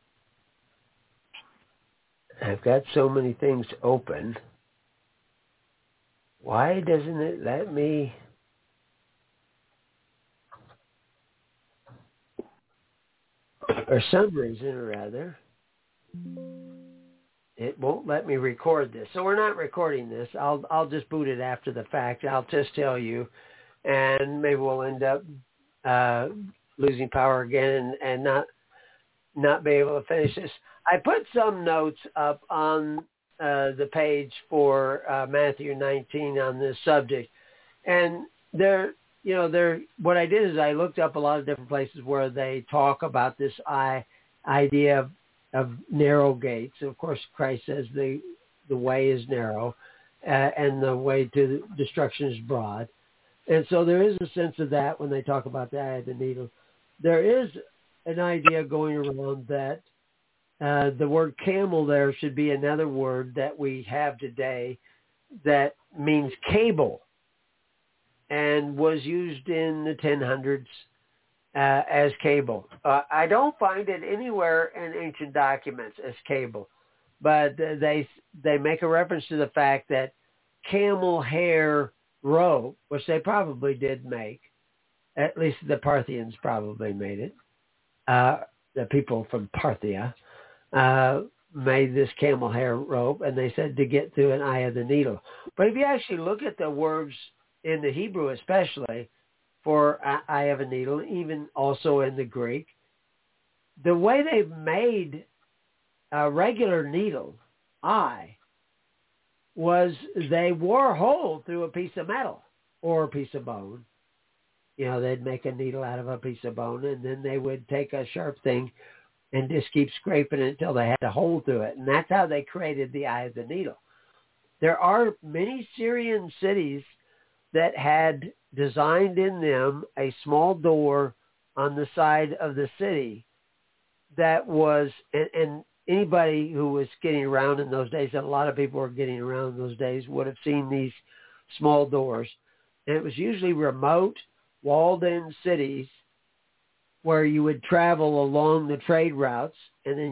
I've got so many things open. Why doesn't it let me... For some reason or other, it won't let me record this. So we're not recording this. I'll I'll just boot it after the fact. I'll just tell you, and maybe we'll end up uh, losing power again and, and not not be able to finish this. I put some notes up on uh, the page for uh, Matthew nineteen on this subject, and they're you know they're what I did is I looked up a lot of different places where they talk about this I idea of of narrow gates. Of course, Christ says the the way is narrow, uh, and the way to destruction is broad. And so there is a sense of that when they talk about the eye of the needle. There is an idea going around that uh, the word camel there should be another word that we have today that means cable, and was used in the ten hundreds Uh, as cable. Uh, I don't find it anywhere in ancient documents as cable, but they they make a reference to the fact that camel hair rope, which they probably did make, at least the Parthians probably made it, uh, the people from Parthia, uh, made this camel hair rope, and they said to get through an eye of the needle. But if you actually look at the words in the Hebrew especially, for eye of a needle, even also in the Greek, the way they've made a regular needle, eye, was they wore a hole through a piece of metal or a piece of bone. You know, they'd make a needle out of a piece of bone, and then they would take a sharp thing and just keep scraping it until they had a hole through it. And that's how they created the eye of the needle. There are many Syrian cities that had designed in them a small door on the side of the city that was, and, and anybody who was getting around in those days, and a lot of people were getting around in those days, would have seen these small doors. And it was usually remote, walled-in cities where you would travel along the trade routes, and then you would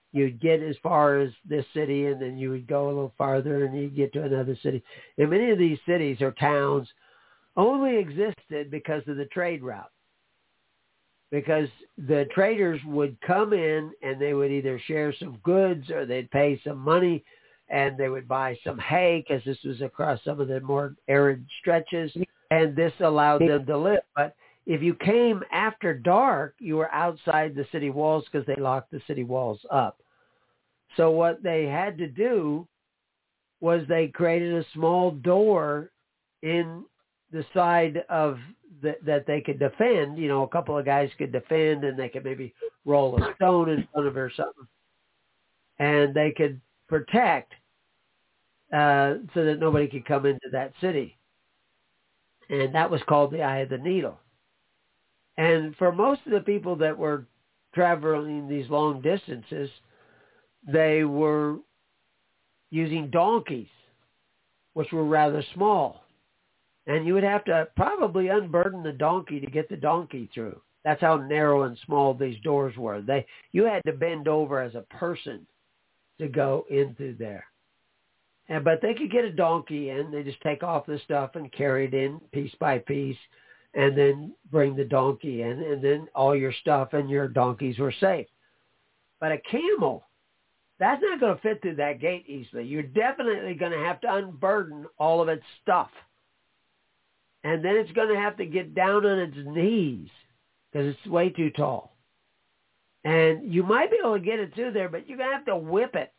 You'd get as far as this city, and then you would go a little farther, and you'd get to another city. And many of these cities or towns only existed because of the trade route. Because the traders would come in, and they would either share some goods or they'd pay some money, and they would buy some hay because this was across some of the more arid stretches, and this allowed them to live. But if you came after dark, you were outside the city walls because they locked the city walls up. So what they had to do was they created a small door in the side of the, that they could defend. You know, a couple of guys could defend, and they could maybe roll a stone in front of her or something. And they could protect uh, so that nobody could come into that city. And that was called the Eye of the Needle. And for most of the people that were traveling these long distances, they were using donkeys, which were rather small. And you would have to probably unburden the donkey to get the donkey through. That's how narrow and small these doors were. They, you had to bend over as a person to go in through there. And, but they could get a donkey in. They just take off the stuff and carry it in piece by piece, and then bring the donkey in, and then all your stuff and your donkeys were safe. But a camel, that's not going to fit through that gate easily. You're definitely going to have to unburden all of its stuff. And then it's going to have to get down on its knees because it's way too tall. And you might be able to get it through there, but you're going to have to whip it.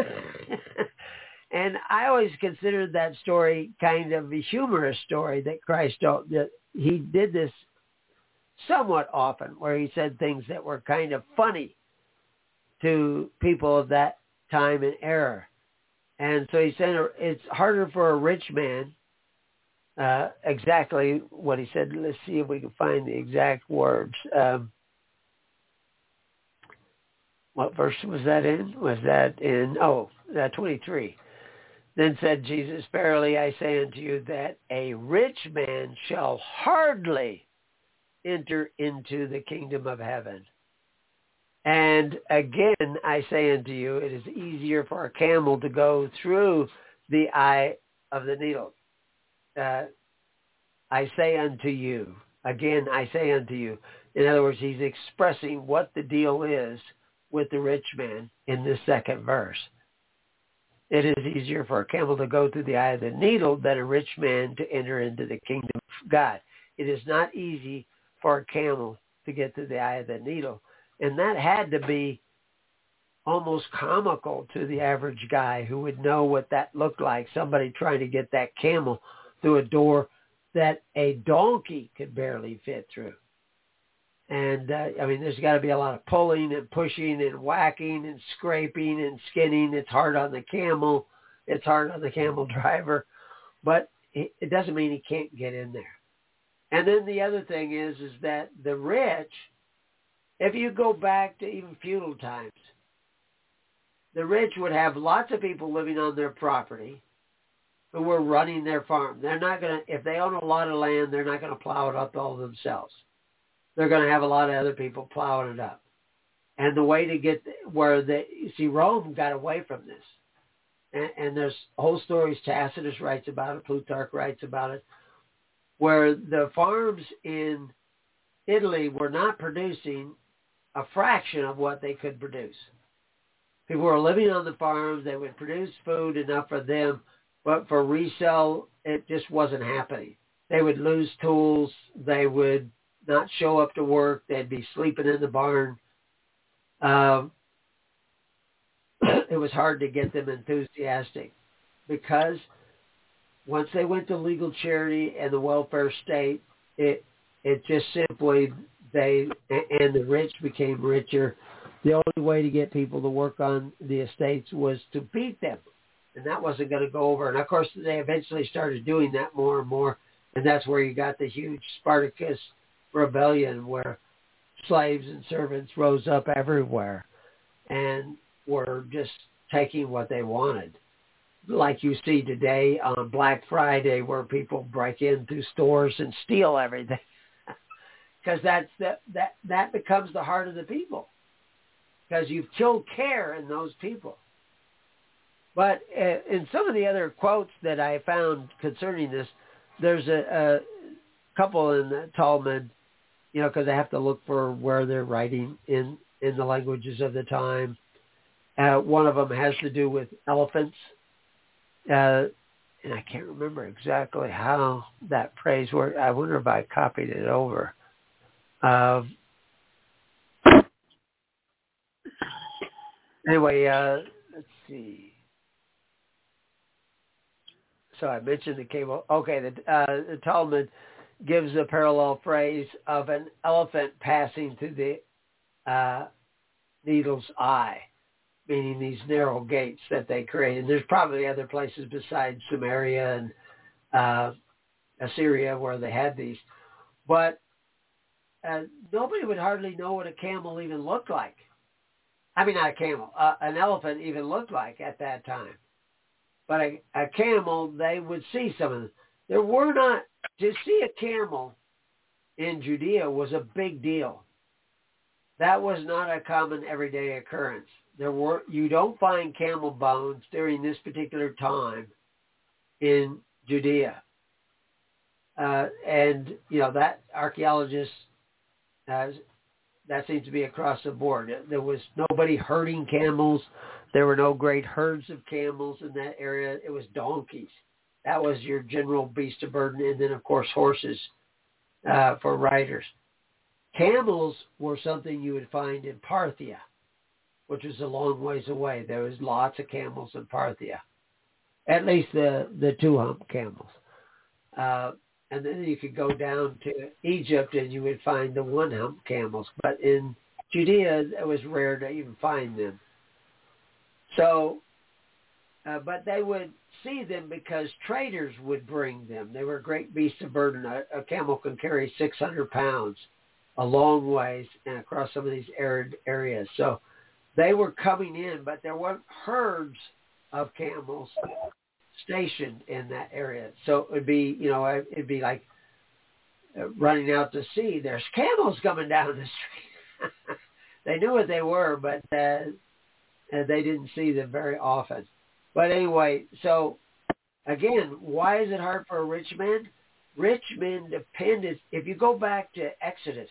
And I always considered that story kind of a humorous story that Christ told, that he did this somewhat often, where he said things that were kind of funny to people of that time and era. And so he said it's harder for a rich man, uh, exactly what he said. Let's see if we can find the exact words. Um, what verse was that in? Was that in, oh, uh, twenty-three. Then said Jesus, verily I say unto you that a rich man shall hardly enter into the kingdom of heaven. And again, I say unto you, it is easier for a camel to go through the eye of the needle. Uh, I say unto you, again, I say unto you. In other words, he's expressing what the deal is with the rich man in this second verse. It is easier for a camel to go through the eye of the needle than a rich man to enter into the kingdom of God. It is not easy for a camel to get through the eye of the needle. And that had to be almost comical to the average guy who would know what that looked like, somebody trying to get that camel through a door that a donkey could barely fit through. And, uh, I mean, there's got to be a lot of pulling and pushing and whacking and scraping and skinning. It's hard on the camel. It's hard on the camel driver. But it, it doesn't mean he can't get in there. And then the other thing is, is that the rich, if you go back to even feudal times, the rich would have lots of people living on their property who were running their farm. They're not going to, if they own a lot of land, they're not going to plow it up all themselves. They're going to have a lot of other people plowing it up. And the way to get where they, you see, Rome got away from this. And, and there's whole stories, Tacitus writes about it, Plutarch writes about it, where the farms in Italy were not producing a fraction of what they could produce. People were living on the farms. They would produce food enough for them, but for resale, it just wasn't happening. They would lose tools. They would not show up to work. They'd be sleeping in the barn. Um, it was hard to get them enthusiastic because once they went to legal charity and the welfare state, it it just simply, they, and the rich became richer. The only way to get people to work on the estates was to beat them. And that wasn't going to go over. And, of course, they eventually started doing that more and more. And that's where you got the huge Spartacus rebellion where slaves and servants rose up everywhere and were just taking what they wanted. Like you see today on Black Friday where people break into stores and steal everything. Because that's that, that that becomes the heart of the people. because you've killed care in those people. But uh, in some of the other quotes that I found concerning this, there's a, a couple in the Talmud, you know, because I have to look for where they're writing in, in the languages of the time. Uh, one of them has to do with elephants. Uh, and I can't remember exactly how that phrase worked. I wonder if I copied it over. Uh, anyway, uh, let's see. So I mentioned the cable. Okay, the, uh, the Talmud gives a parallel phrase of an elephant passing through the uh, needle's eye, meaning these narrow gates that they created. There's probably other places besides Samaria and uh, Assyria where they had these. But uh, nobody would hardly know what a camel even looked like. I mean, not a camel, uh, an elephant even looked like at that time. But a, a camel, they would see some of them. There were not, to see a camel in Judea was a big deal. That was not a common everyday occurrence. There were, you don't find camel bones during this particular time in Judea. Uh, and, you know, that archaeologists, uh, that seems to be across the board. There was nobody herding camels. There were no great herds of camels in that area. It was donkeys. That was your general beast of burden. And then, of course, horses uh, for riders. Camels were something you would find in Parthia, which was a long ways away. There was lots of camels in Parthia, at least the, the two-hump camels. Uh, and then you could go down to Egypt and you would find the one-hump camels. But in Judea, it was rare to even find them. So, uh, but they would see them because traders would bring them. They were great beasts of burden. A, a camel can carry six hundred pounds a long ways and across some of these arid areas. So they were coming in, but there weren't herds of camels stationed in that area. So it would be, you know, it'd be like running out to sea. There's camels coming down the street. They knew what they were, but uh, they didn't see them very often. But anyway, so again, why is it hard for a rich man? Rich men depended, if you go back to Exodus,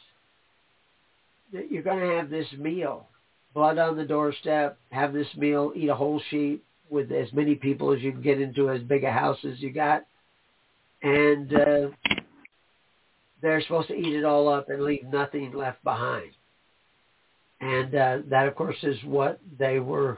you're going to have this meal, blood on the doorstep, have this meal, eat a whole sheep with as many people as you can get into, as big a house as you got. And uh, they're supposed to eat it all up and leave nothing left behind. And uh, that, of course, is what they were,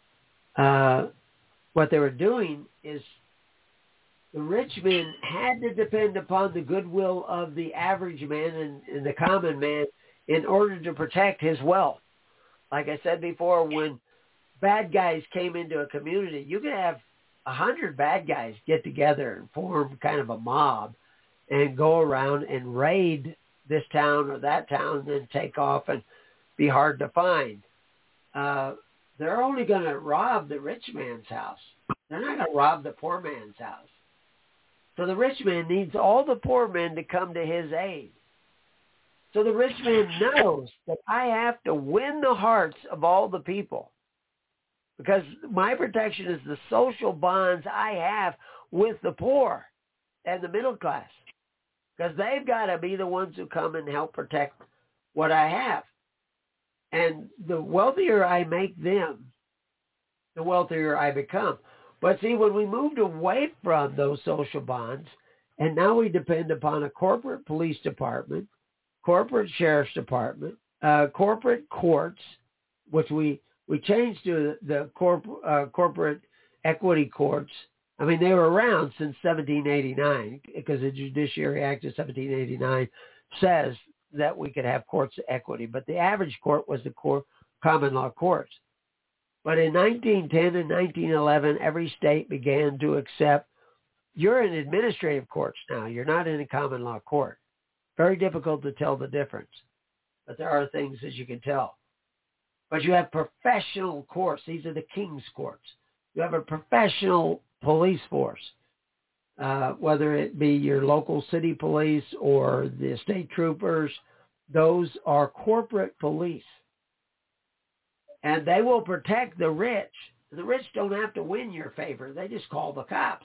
uh, what they were doing is the rich men had to depend upon the goodwill of the average man and, and the common man in order to protect his wealth. Like I said before, when bad guys came into a community, you could have a hundred bad guys get together and form kind of a mob and go around and raid this town or that town and then take off and be hard to find. Uh, they're only going to rob the rich man's house. They're not going to rob the poor man's house. So the rich man needs all the poor men to come to his aid. So the rich man knows that I have to win the hearts of all the people, because my protection is the social bonds I have with the poor and the middle class, because they've got to be the ones who come and help protect what I have. And the wealthier I make them, the wealthier I become. But see, when we moved away from those social bonds, and now we depend upon a corporate police department, corporate sheriff's department, uh, corporate courts, which we, we changed to the corp, uh, corporate equity courts. I mean, they were around since seventeen eighty-nine, because the Judiciary Act of seventeen eighty-nine says that we could have courts of equity. But the average court was the court, common law courts. But in nineteen ten and nineteen eleven, every state began to accept, you're in administrative courts now. You're not in a common law court. Very difficult to tell the difference. But there are things that you can tell. But you have professional courts. These are the king's courts. You have a professional police force, uh, whether it be your local city police or the state troopers. Those are corporate police. and they will protect the rich. The rich don't have to win your favor. They just call the cops.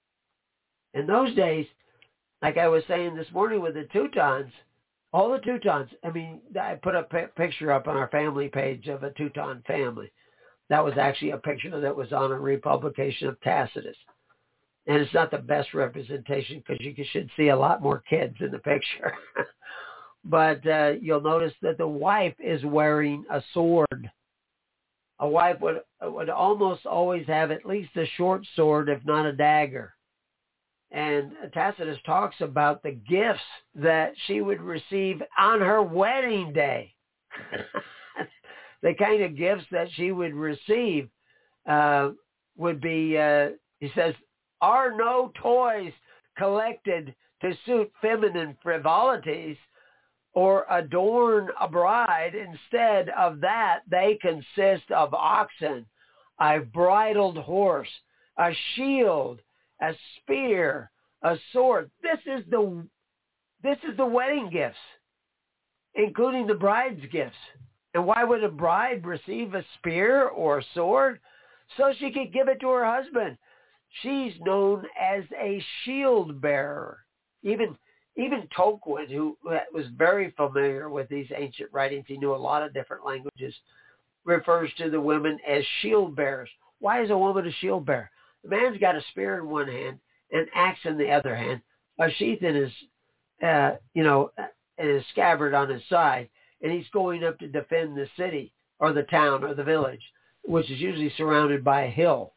In those days, like I was saying this morning with the Teutons, all the Teutons, I mean, I put a p- picture up on our family page of a Teuton family. That was actually a picture that was on a republication of Tacitus. And it's not the best representation because you should see a lot more kids in the picture. But uh, you'll notice that the wife is wearing a sword. A wife would would almost always have at least a short sword, if not a dagger. And Tacitus talks about the gifts that she would receive on her wedding day. The kind of gifts that she would receive uh, would be, uh, he says, are no toys collected to suit feminine frivolities or adorn a bride. Instead of that, they consist of oxen, a bridled horse, a shield, a spear, a sword. This is the this is the wedding gifts, including the bride's gifts. And why would a bride receive a spear or a sword? So she could give it to her husband. She's known as a shield bearer. Even even Tolkien, who was very familiar with these ancient writings, he knew a lot of different languages, refers to the women as shield bearers. Why is a woman a shield bearer? The man's got a spear in one hand, an axe in the other hand, a sheath in his, uh, you know, and his scabbard on his side, and he's going up to defend the city or the town or the village, which is usually surrounded by a hill.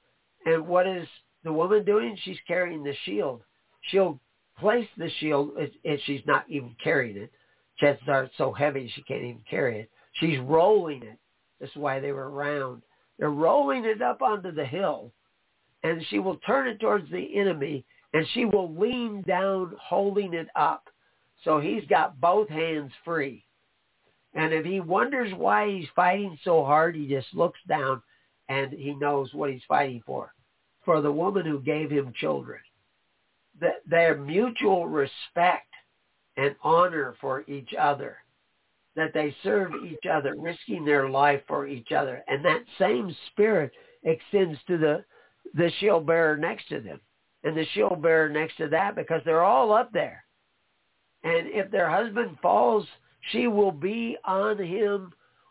And what is the woman doing? She's carrying the shield. She'll place the shield if she's not even carrying it. Chances are it's so heavy she can't even carry it. She's rolling it. That's why they were round. They're rolling it up onto the hill, and she will turn it towards the enemy, and she will lean down holding it up. So he's got both hands free. And if he wonders why he's fighting so hard, he just looks down and he knows what he's fighting for. For the woman who gave him children. That their mutual respect and honor for each other. That they serve each other, risking their life for each other. And that same spirit extends to the, the shield bearer next to them. And the shield bearer next to that, because they're all up there. And if their husband falls, she will be on him,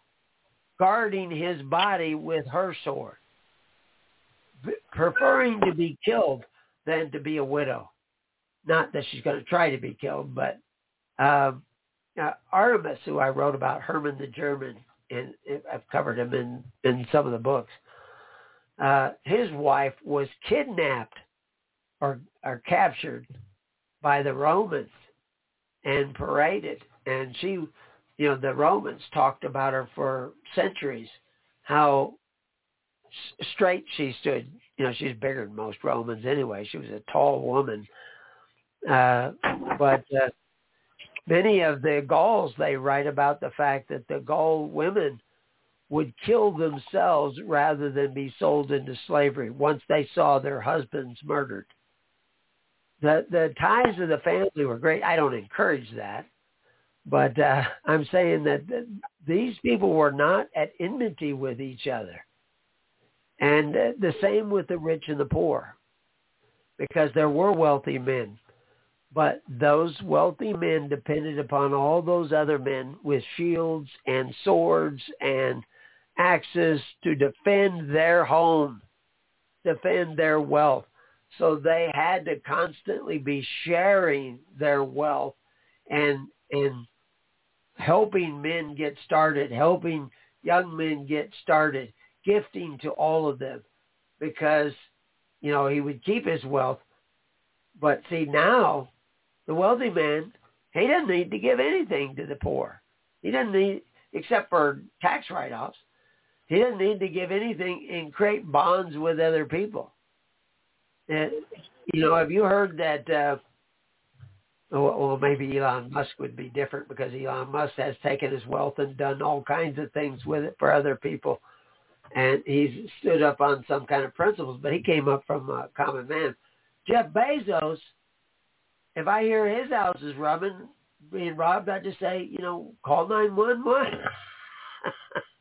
guarding his body with her sword, preferring to be killed than to be a widow. Not that she's going to try to be killed, but um, uh, Artemis, who I wrote about, Herman the German, and I've covered him in, in some of the books, uh, his wife was kidnapped or, or captured by the Romans and paraded. And she, you know, the Romans talked about her for centuries, how s- straight she stood. You know, she's bigger than most Romans anyway. She was a tall woman. Uh, but uh, many of the Gauls, they write about the fact that the Gaul women would kill themselves rather than be sold into slavery once they saw their husbands murdered. The, the ties of the family were great. I don't encourage that. But uh, I'm saying that th- these people were not at enmity with each other. And uh, the same with the rich and the poor, because there were wealthy men. But those wealthy men depended upon all those other men with shields and swords and axes to defend their home, defend their wealth. So they had to constantly be sharing their wealth and and helping men get started, helping young men get started, gifting to all of them, because, you know, he would keep his wealth. But see, now, the wealthy man, he doesn't need to give anything to the poor. He doesn't need, except for tax write-offs, he doesn't need to give anything and create bonds with other people. And, you know, have you heard that, uh, well, maybe Elon Musk would be different, because Elon Musk has taken his wealth and done all kinds of things with it for other people. And he's stood up on some kind of principles, but he came up from a common man. Jeff Bezos, if I hear his house is rubbing, being robbed, I just say, you know, call nine one one.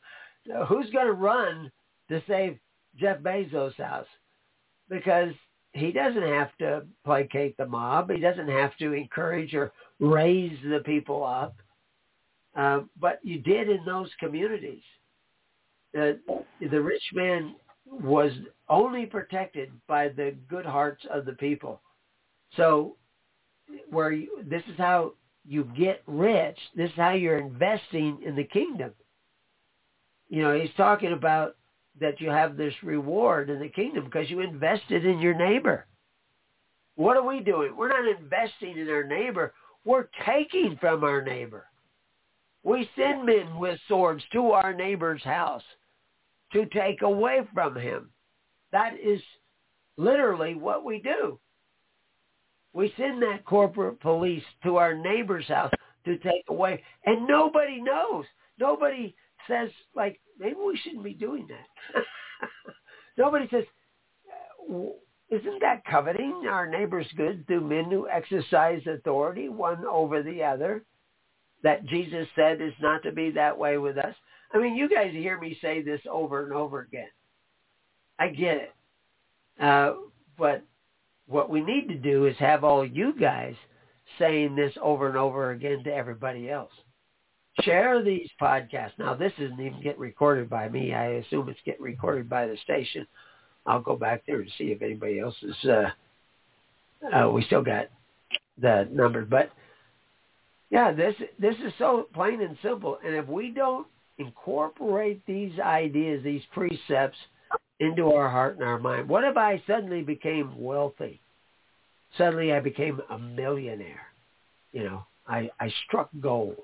So who's going to run to save Jeff Bezos' house? Because he doesn't have to placate the mob. He doesn't have to encourage or raise the people up. Uh, but you did in those communities. Uh, the rich man was only protected by the good hearts of the people. So where you, this is how you get rich. This is how you're investing in the kingdom. You know, he's talking about that you have this reward in the kingdom because you invested in your neighbor. What are we doing? We're not investing in our neighbor. We're taking from our neighbor. We send men with swords to our neighbor's house to take away from him. That is literally what we do. We send that corporate police to our neighbor's house to take away, and nobody knows. Nobody says, like, maybe we shouldn't be doing that. Nobody says, isn't that coveting our neighbor's goods through men who exercise authority one over the other? That Jesus said is not to be that way with us. I mean, you guys hear me say this over and over again. I get it. Uh, but what we need to do is have all you guys saying this over and over again to everybody else. Share these podcasts. Now, this isn't even getting recorded by me. I assume it's getting recorded by the station. I'll go back there and see if anybody else is. Uh, uh, we still got the numbers. But, yeah, this this is so plain and simple. And if we don't incorporate these ideas, these precepts into our heart and our mind, what if I suddenly became wealthy? Suddenly I became a millionaire. You know, I, I struck gold.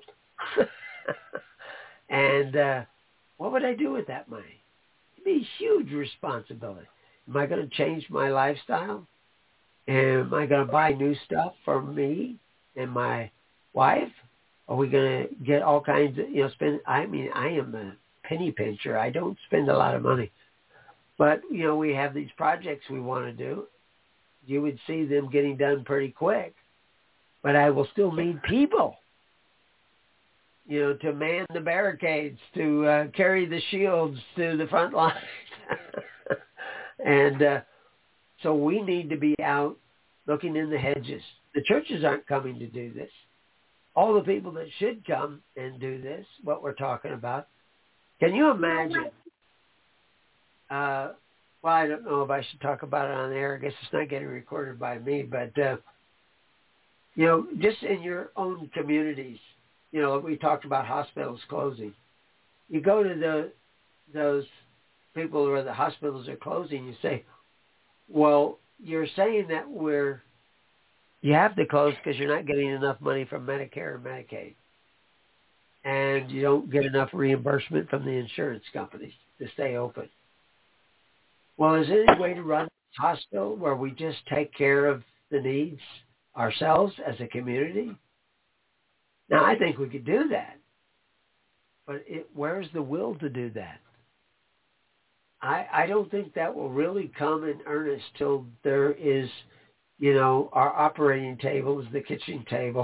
And uh, what would I do with that money? It'd be a huge responsibility. Am I going to change my lifestyle? Am I going to buy new stuff for me and my wife? Are we going to get all kinds of, you know, spend, I mean, I am a penny pincher. I don't spend a lot of money. But, you know, we have these projects we want to do. You would see them getting done pretty quick. But I will still need people, you know, to man the barricades, to uh, carry the shields to the front lines. And uh, so we need to be out looking in the hedges. The churches aren't coming to do this. All the people that should come and do this, what we're talking about. Can you imagine? Uh, well, I don't know if I should talk about it on air. I guess it's not getting recorded by me. But, uh, you know, just in your own communities, you know, we talked about hospitals closing. You go to the those people where the hospitals are closing, you say, well, you're saying that we're you have to close because you're not getting enough money from Medicare and Medicaid. And you don't get enough reimbursement from the insurance companies to stay open. Well, is there any way to run a hospital where we just take care of the needs ourselves as a community? Now, I think we could do that. But it, where's the will to do that? I, I don't think that will really come in earnest till there is, you know, our operating table is the kitchen table.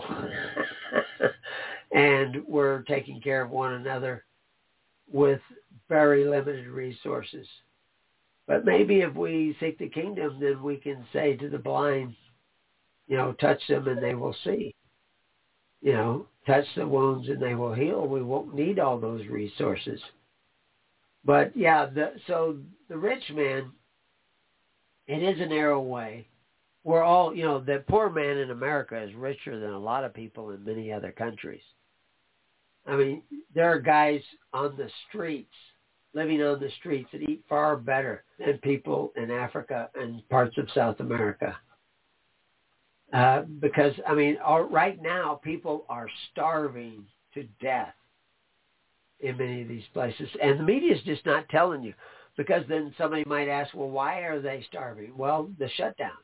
And we're taking care of one another with very limited resources. But maybe if we seek the kingdom, then we can say to the blind, you know, touch them and they will see. You know, touch the wounds and they will heal. We won't need all those resources. But, yeah, the, so the rich man, it is a narrow way. We're all, you know, the poor man in America is richer than a lot of people in many other countries. I mean, there are guys on the streets, living on the streets, that eat far better than people in Africa and parts of South America. Uh, because, I mean, all, right now, people are starving to death in many of these places. And the media is just not telling you. Because then somebody might ask, well, why are they starving? Well, the shutdowns.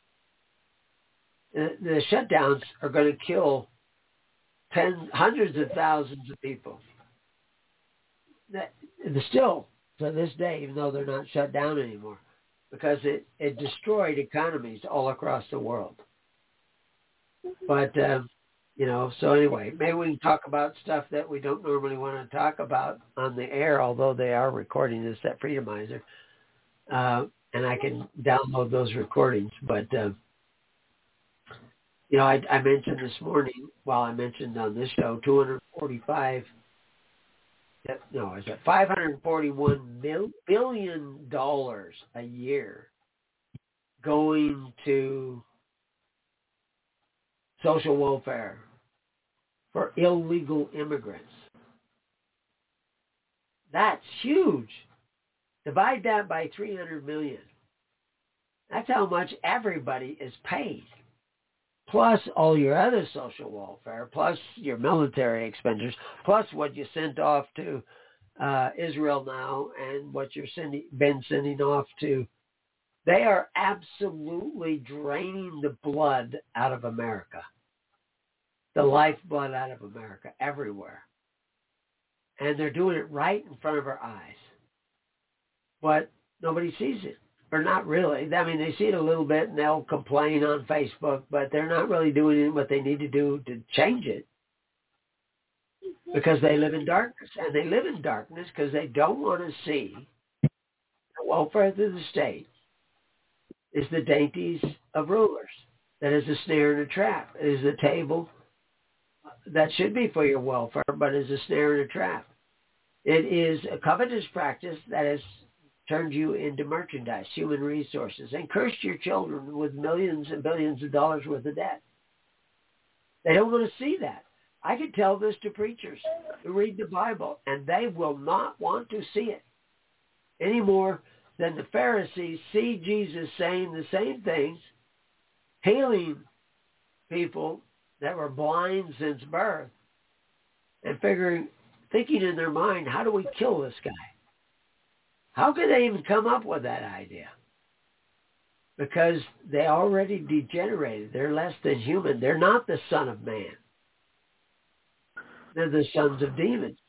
The, the shutdowns are going to kill tens, hundreds of thousands of people. That, still, to this day, even though they're not shut down anymore, because it, it destroyed economies all across the world. But, um, You know, so anyway, maybe we can talk about stuff that we don't normally want to talk about on the air, although they are recording this at Freedomizer. Uh, and I can download those recordings. But, uh, you know, I, I mentioned this morning, while I mentioned on this show, two hundred forty-five, no, is it five hundred forty-one billion dollars a year going to social welfare for illegal immigrants. That's huge. Divide that by three hundred million. That's how much everybody is paid. Plus all your other social welfare, plus your military expenditures, plus what you sent off to uh, Israel now and what you've sending, been sending off to. They are absolutely draining the blood out of America. The lifeblood out of America everywhere. And they're doing it right in front of our eyes. But nobody sees it. Or not really. I mean, they see it a little bit and they'll complain on Facebook, but they're not really doing what they need to do to change it. Because they live in darkness. And they live in darkness because they don't want to see the welfare of the state is the dainties of rulers. That is a snare and a trap. It is the table that should be for your welfare, but is a snare and a trap. It is a covetous practice that has turned you into merchandise, human resources, and cursed your children with millions and billions of dollars worth of debt. They don't want to see that. I can tell this to preachers who read the Bible, and they will not want to see it any more than the Pharisees see Jesus saying the same things, healing people that were blind since birth, and figuring, thinking in their mind, how do we kill this guy? How could they even come up with that idea? Because they already degenerated. They're less than human. They're not the Son of Man. They're the sons of demons,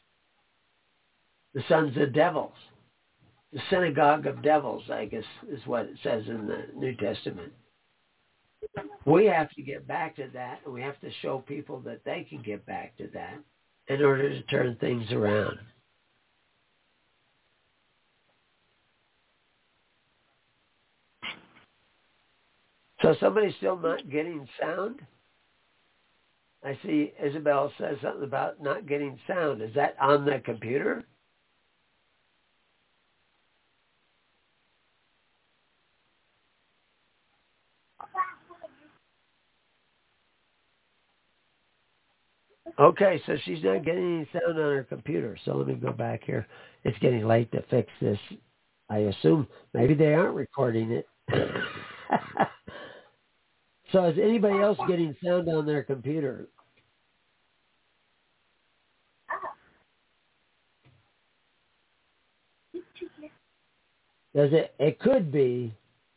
the sons of devils, the synagogue of devils, I guess is what it says in the New Testament. We have to get back to that, and we have to show people that they can get back to that in order to turn things around. So somebody's still not getting sound? I see Isabel says something about not getting sound. Is that on the computer? Okay, so she's not getting any sound on her computer. So let me go back here. It's getting late to fix this. I assume maybe they aren't recording it. So is anybody else getting sound on their computer? Does it? It could be.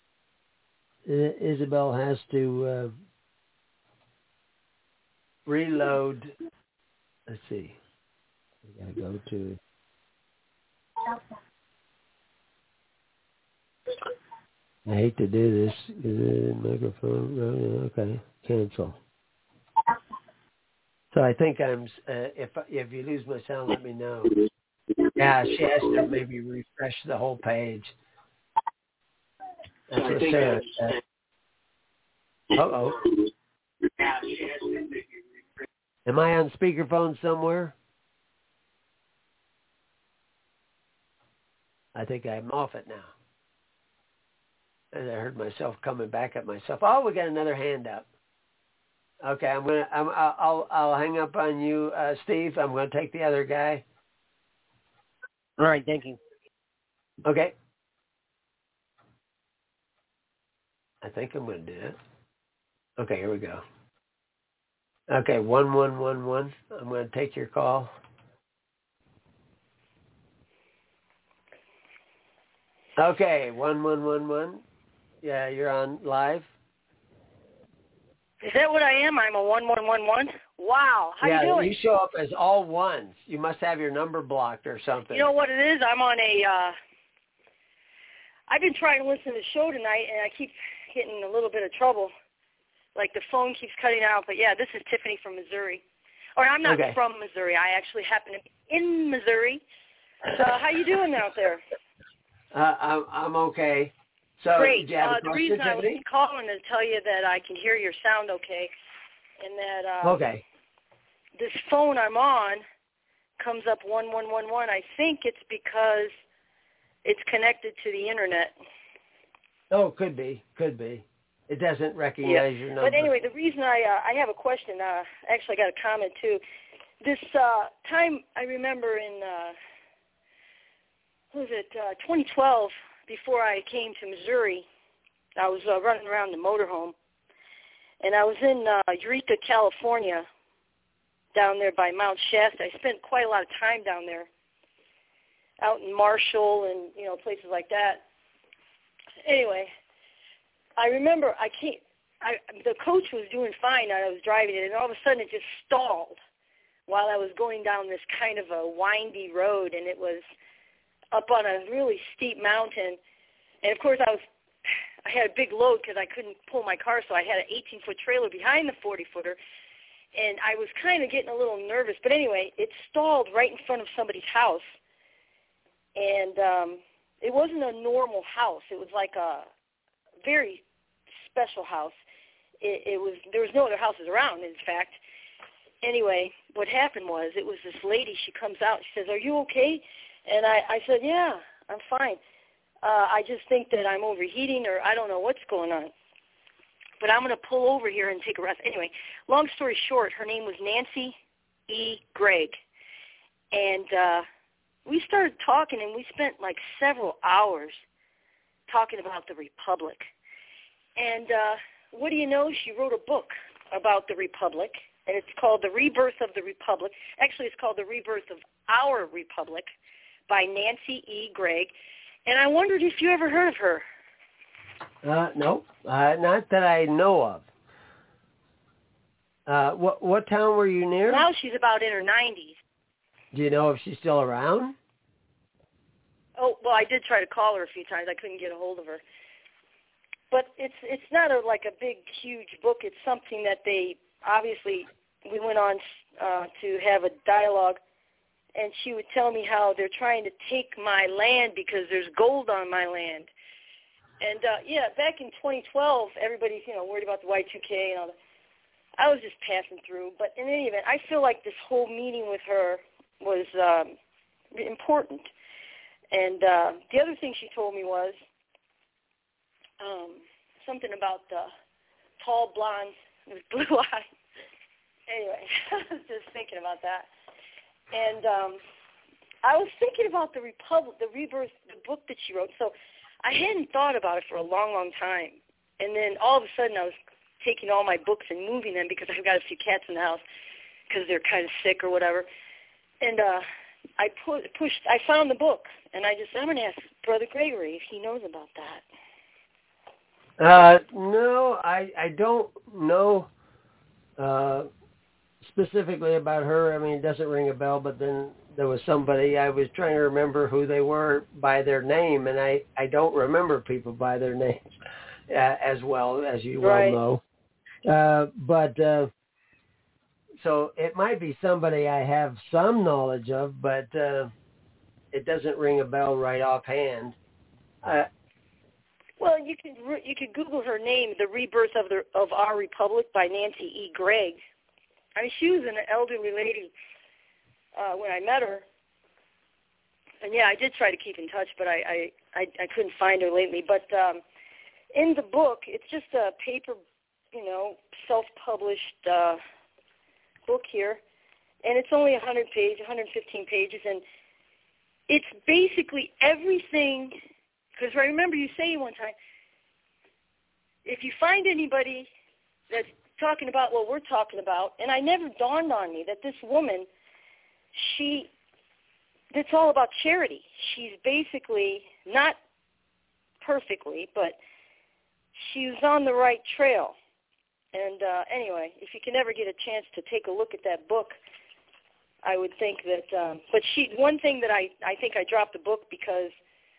Isabel has to uh, reload. Let's see. We gotta go to. I hate to do this. Microphone. Okay, cancel. So I think I'm. Uh, if if you lose my sound, let me know. Yeah, she has to maybe refresh the whole page. That's what Sarah said. Uh oh. Am I on speakerphone somewhere? I think I'm off it now. And I heard myself coming back at myself. Oh, we got another hand up. Okay, I'm gonna. I'm, I'll. I'll hang up on you, uh, Steve. I'm gonna take the other guy. All right, thank you. Okay. I think I'm gonna do it. Okay, here we go. Okay, one one one one. I'm gonna take your call. Okay, one one one one. Yeah, you're on live. Is that what I am? I'm a one one one one. Wow, how yeah, you doing? You show up as all ones. You must have your number blocked or something. You know what it is? I'm on a. Uh, I've been trying to listen to the show tonight, and I keep getting a little bit of trouble. Like the phone keeps cutting out. But, yeah, this is Tiffany from Missouri. Or I'm not okay. from Missouri. I actually happen to be in Missouri. Uh, how you doing out there? Uh, I'm, I'm okay. So, Great. do you have a Uh, the question, reason I was Tiffany? calling is to tell you that I can hear your sound okay, and that uh, Okay. this phone I'm on comes up one one one one. I think it's because it's connected to the Internet. Oh, could be. Could be. It doesn't recognize Yeah. your number. But anyway, the reason I uh, I have a question. Uh, actually, I got a comment too. This uh, time I remember in uh, what was it uh, twenty twelve, before I came to Missouri, I was uh, running around the motorhome, and I was in uh, Eureka, California, down there by Mount Shasta. I spent quite a lot of time down there, out in Marshall and you know places like that. Anyway, I remember I came. I the coach was doing fine. I was driving it, and all of a sudden it just stalled while I was going down this kind of a windy road, and it was up on a really steep mountain. And of course, I was I had a big load because I couldn't pull my car, so I had an eighteen-foot trailer behind the forty-footer, and I was kind of getting a little nervous. But anyway, it stalled right in front of somebody's house, and um, it wasn't a normal house. It was like a very special house. It, it was there was no other houses around, in fact. Anyway, what happened was it was this lady. She comes out. She says, "Are you okay?" And I, I said, "Yeah, I'm fine. Uh, I just think that I'm overheating, or I don't know what's going on. But I'm going to pull over here and take a rest." Anyway, long story short, her name was Nancy E. Gregg. And uh, we started talking, and we spent like several hours talking about the Republic. And uh, what do you know? She wrote a book about the Republic, and it's called The Rebirth of the Republic. Actually, it's called The Rebirth of Our Republic by Nancy E. Gregg. And I wondered if you ever heard of her. Uh, no, uh, not that I know of. Uh, what what town were you near? Now she's about in her nineties. Do you know if she's still around? Oh, well, I did try to call her a few times. I couldn't get a hold of her. But it's it's not a, like a big, huge book. It's something that they, obviously, we went on uh, to have a dialogue, and she would tell me how they're trying to take my land because there's gold on my land. And, uh, yeah, back in twenty twelve, everybody's, you know, worried about the Y two K and all that. I was just passing through. But in any event, I feel like this whole meeting with her was um, important. And uh, the other thing she told me was um, something about uh, tall blondes with blue eyes. Anyway, I was just thinking about that. And um, I was thinking about the Republic, the Rebirth, the book that she wrote. So I hadn't thought about it for a long, long time. And then all of a sudden I was taking all my books and moving them because I've got a few cats in the house because they're kind of sick or whatever. And uh, I pu- pushed, I found the book, and I just, I'm going to ask Brother Gregory if he knows about that. Uh, no, I I don't know uh, specifically about her. I mean, it doesn't ring a bell, but then there was somebody, I was trying to remember who they were by their name, and I, I don't remember people by their names uh, as well, as you well Right. know. Uh, but, uh, so it might be somebody I have some knowledge of, but uh, it doesn't ring a bell right offhand. Uh, Well, you could you could Google her name, "The Rebirth of the of Our Republic" by Nancy E. Gregg. I mean, she was an elderly lady uh, when I met her, and yeah, I did try to keep in touch, but I I, I, I couldn't find her lately. But um, in the book, it's just a paper, you know, self-published uh, book here, and it's only one hundred pages, one hundred fifteen pages, and it's basically everything. Because I remember you saying one time, if you find anybody that's talking about what we're talking about, and I never dawned on me that this woman, she, it's all about charity. She's basically, not perfectly, but she's on the right trail. And uh, anyway, if you can ever get a chance to take a look at that book, I would think that, um, but she, one thing that I, I think I dropped the book because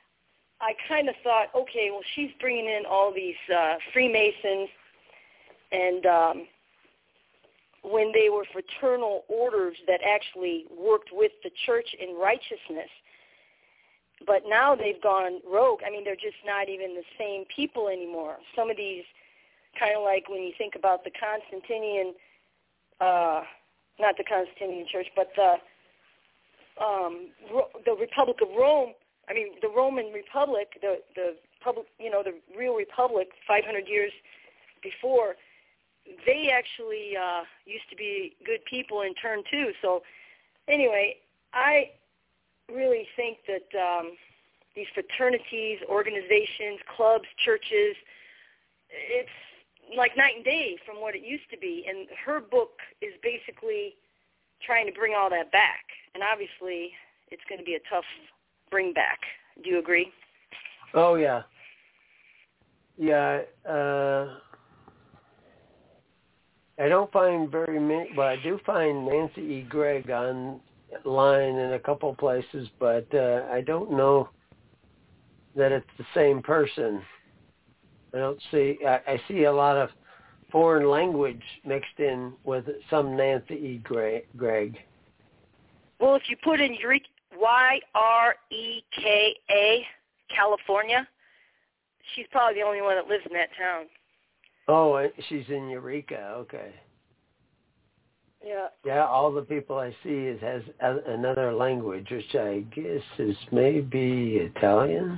I kind of thought, okay, well, she's bringing in all these uh, Freemasons and um, when they were fraternal orders that actually worked with the church in righteousness. But now they've gone rogue. I mean, they're just not even the same people anymore. Some of these, kind of like when you think about the Constantinian, uh, not the Constantinian Church, but the um, the Republic of Rome. I mean, the Roman Republic, the the public, you know, the real republic, five hundred years before. They actually uh, used to be good people in turn too. So, anyway, I really think that um, these fraternities, organizations, clubs, churches, it's like night and day from what it used to be. And her book is basically trying to bring all that back. And obviously, it's going to be a tough bring back. Do you agree? Oh, yeah. Yeah. Uh, I don't find very many, but I do find Nancy E. Gregg online in a couple of places, but uh, I don't know that it's the same person. I don't see, I, I see a lot of foreign language mixed in with some Nancy E. Gregg. Well, if you put in Eureka, Y R E K A, California, she's probably the only one that lives in that town. Oh, she's in Eureka. Okay. Yeah. Yeah, all the people I see is has another language, which I guess is maybe Italian.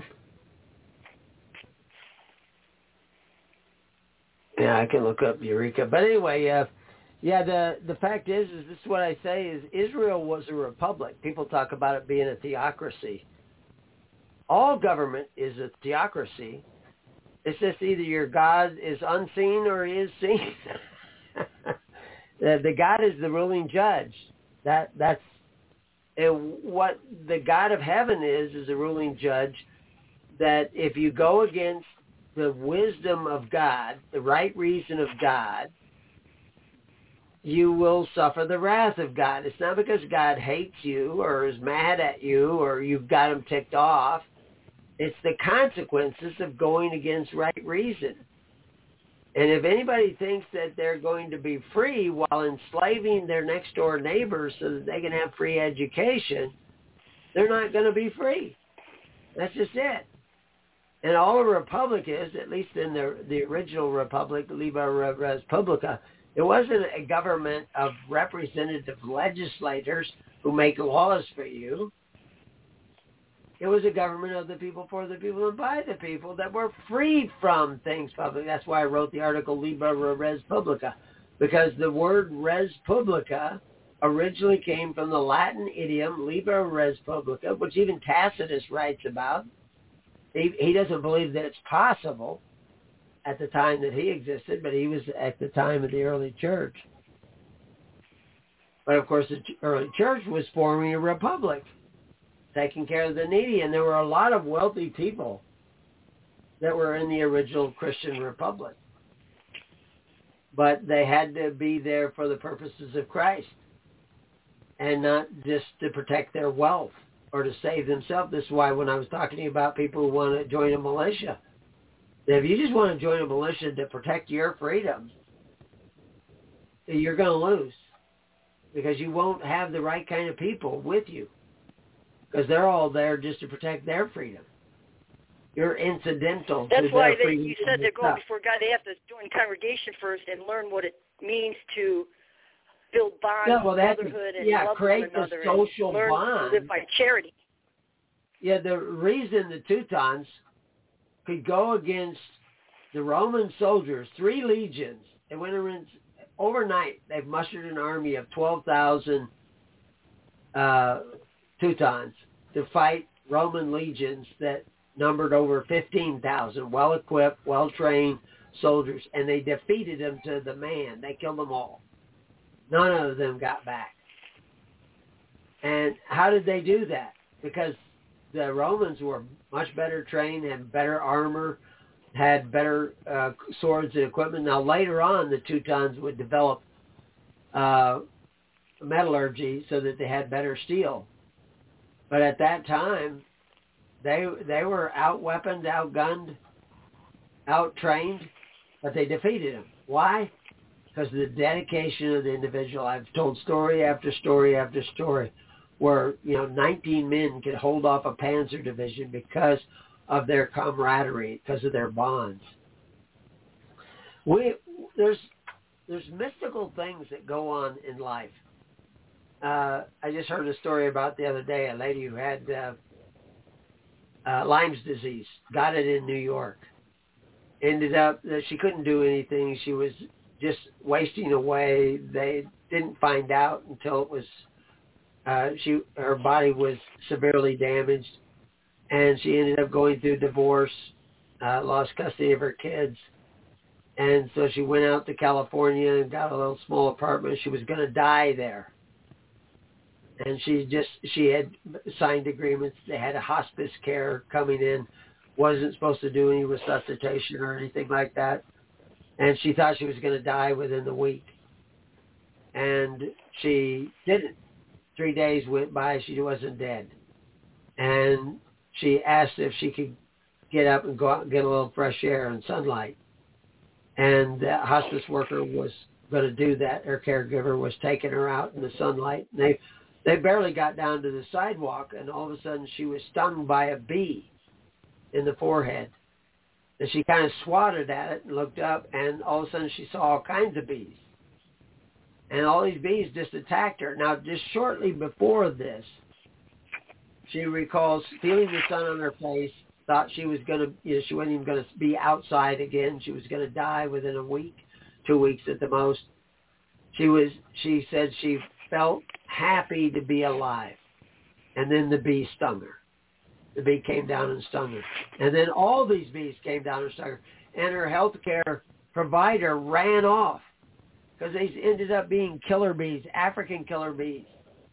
Yeah, I can look up Eureka. But anyway, uh, yeah, the the fact is, is this is what I say, is Israel was a republic. People talk about it being a theocracy. All government is a theocracy. It's just either your God is unseen or he is seen. the, the God is the ruling judge. That that's it, what the God of heaven is, is a ruling judge that if you go against the wisdom of God, the right reason of God, you will suffer the wrath of God. It's not because God hates you or is mad at you or you've got him ticked off. It's the consequences of going against right reason. And if anybody thinks that they're going to be free while enslaving their next door neighbors so that they can have free education, they're not going to be free. That's just it. And all a republic is, at least in the the original republic, Liber Res Publica, it wasn't a government of representative legislators who make laws for you. It was a government of the people, for the people, and by the people that were freed from things public. That's why I wrote the article Liber Res Publica, because the word res publica originally came from the Latin idiom Liber Res Publica, which even Tacitus writes about. He, he doesn't believe that it's possible at the time that he existed, but he was at the time of the early church. But of course, the early church was forming a republic, taking care of the needy, and there were a lot of wealthy people that were in the original Christian republic. But they had to be there for the purposes of Christ and not just to protect their wealth or to save themselves. This is why when I was talking to you about people who want to join a militia, that if you just want to join a militia to protect your freedoms, you're going to lose because you won't have the right kind of people with you because they're all there just to protect their freedom. You're incidental That's to why their they, freedom. you said they're going before God. They have to join congregation first and learn what it means to build bonds, yeah, well, brotherhood, to, and yeah, love create one another, the social and learn bond. to live by charity. Yeah, the reason the Teutons could go against the Roman soldiers, three legions, they went around overnight. They've mustered an army of twelve thousand uh, Teutons to fight Roman legions that numbered over fifteen thousand, well-equipped, well-trained soldiers, and they defeated them to the man. They killed them all. None of them got back. And how did they do that? Because the Romans were much better trained, had better armor, had better uh, swords and equipment. Now, later on, the Teutons would develop uh, metallurgy so that they had better steel. But at that time, they they were out-weaponed, outgunned, out-trained, but they defeated them. Why? because of the dedication of the individual. I've told story after story after story where, you know, nineteen men could hold off a Panzer division because of their camaraderie, because of their bonds. We there's there's mystical things that go on in life. Uh, I just heard a story about the other day, a lady who had uh, uh, Lyme's disease, got it in New York. Ended up that she couldn't do anything. She was just wasting away. They didn't find out until it was uh, she her body was severely damaged, and she ended up going through divorce, uh, lost custody of her kids, and so she went out to California and got a little small apartment. She was going to die there. And she just, she had signed agreements. They had a hospice care coming in, wasn't supposed to do any resuscitation or anything like that. And she thought she was going to die within the week. And she didn't. Three days went by, she wasn't dead. And she asked if she could get up and go out and get a little fresh air and sunlight. And the hospice worker was going to do that. Her caregiver was taking her out in the sunlight. And they They barely got down to the sidewalk, and all of a sudden she was stung by a bee in the forehead. And she kind of swatted at it and looked up, and all of a sudden she saw all kinds of bees. And all these bees just attacked her. Now, just shortly before this, she recalls feeling the sun on her face, thought she was going to, you know, she wasn't even going to be outside again. She was going to die within a week, two weeks at the most. She was, she said she felt happy to be alive. And then the bee stung her. The bee came down and stung her. And then all these bees came down and stung her. And her health care provider ran off because they ended up being killer bees, African killer bees.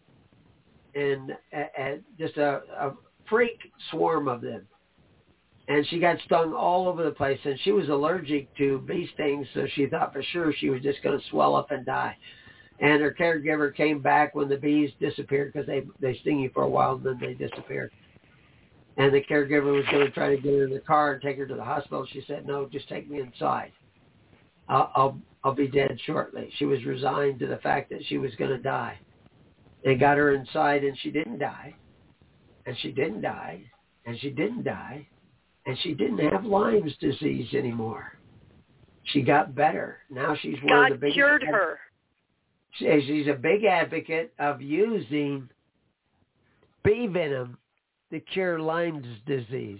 And uh, uh, just a, a freak swarm of them. And she got stung all over the place. And she was allergic to bee stings, so she thought for sure she was just going to swell up and die. And her caregiver came back when the bees disappeared because they, they sting you for a while and then they disappeared. And the caregiver was going to try to get her in the car and take her to the hospital. She said, no, just take me inside. I'll, I'll, I'll be dead shortly. She was resigned to the fact that she was going to die. They got her inside and she didn't die. And she didn't die. And she didn't die. And she didn't have Lyme's disease anymore. She got better. Now she's one God of the biggest... God cured her. She's a big advocate of using bee venom to cure Lyme's disease.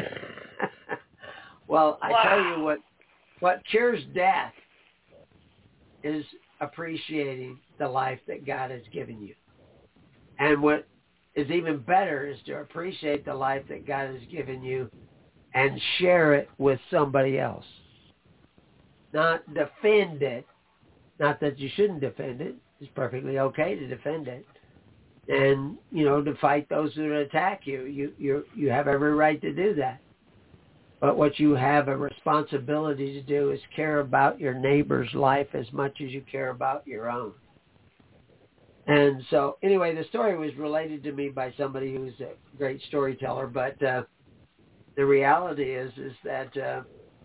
Well, I wow. tell you what, what cures death is appreciating the life that God has given you. And what is even better is to appreciate the life that God has given you and share it with somebody else. Not defend it. Not that you shouldn't defend it. It's perfectly okay to defend it. And, you know, to fight those who attack you. You you you have every right to do that. But what you have a responsibility to do is care about your neighbor's life as much as you care about your own. And so, anyway, the story was related to me by somebody who's a great storyteller. But uh, the reality is, is that... Uh,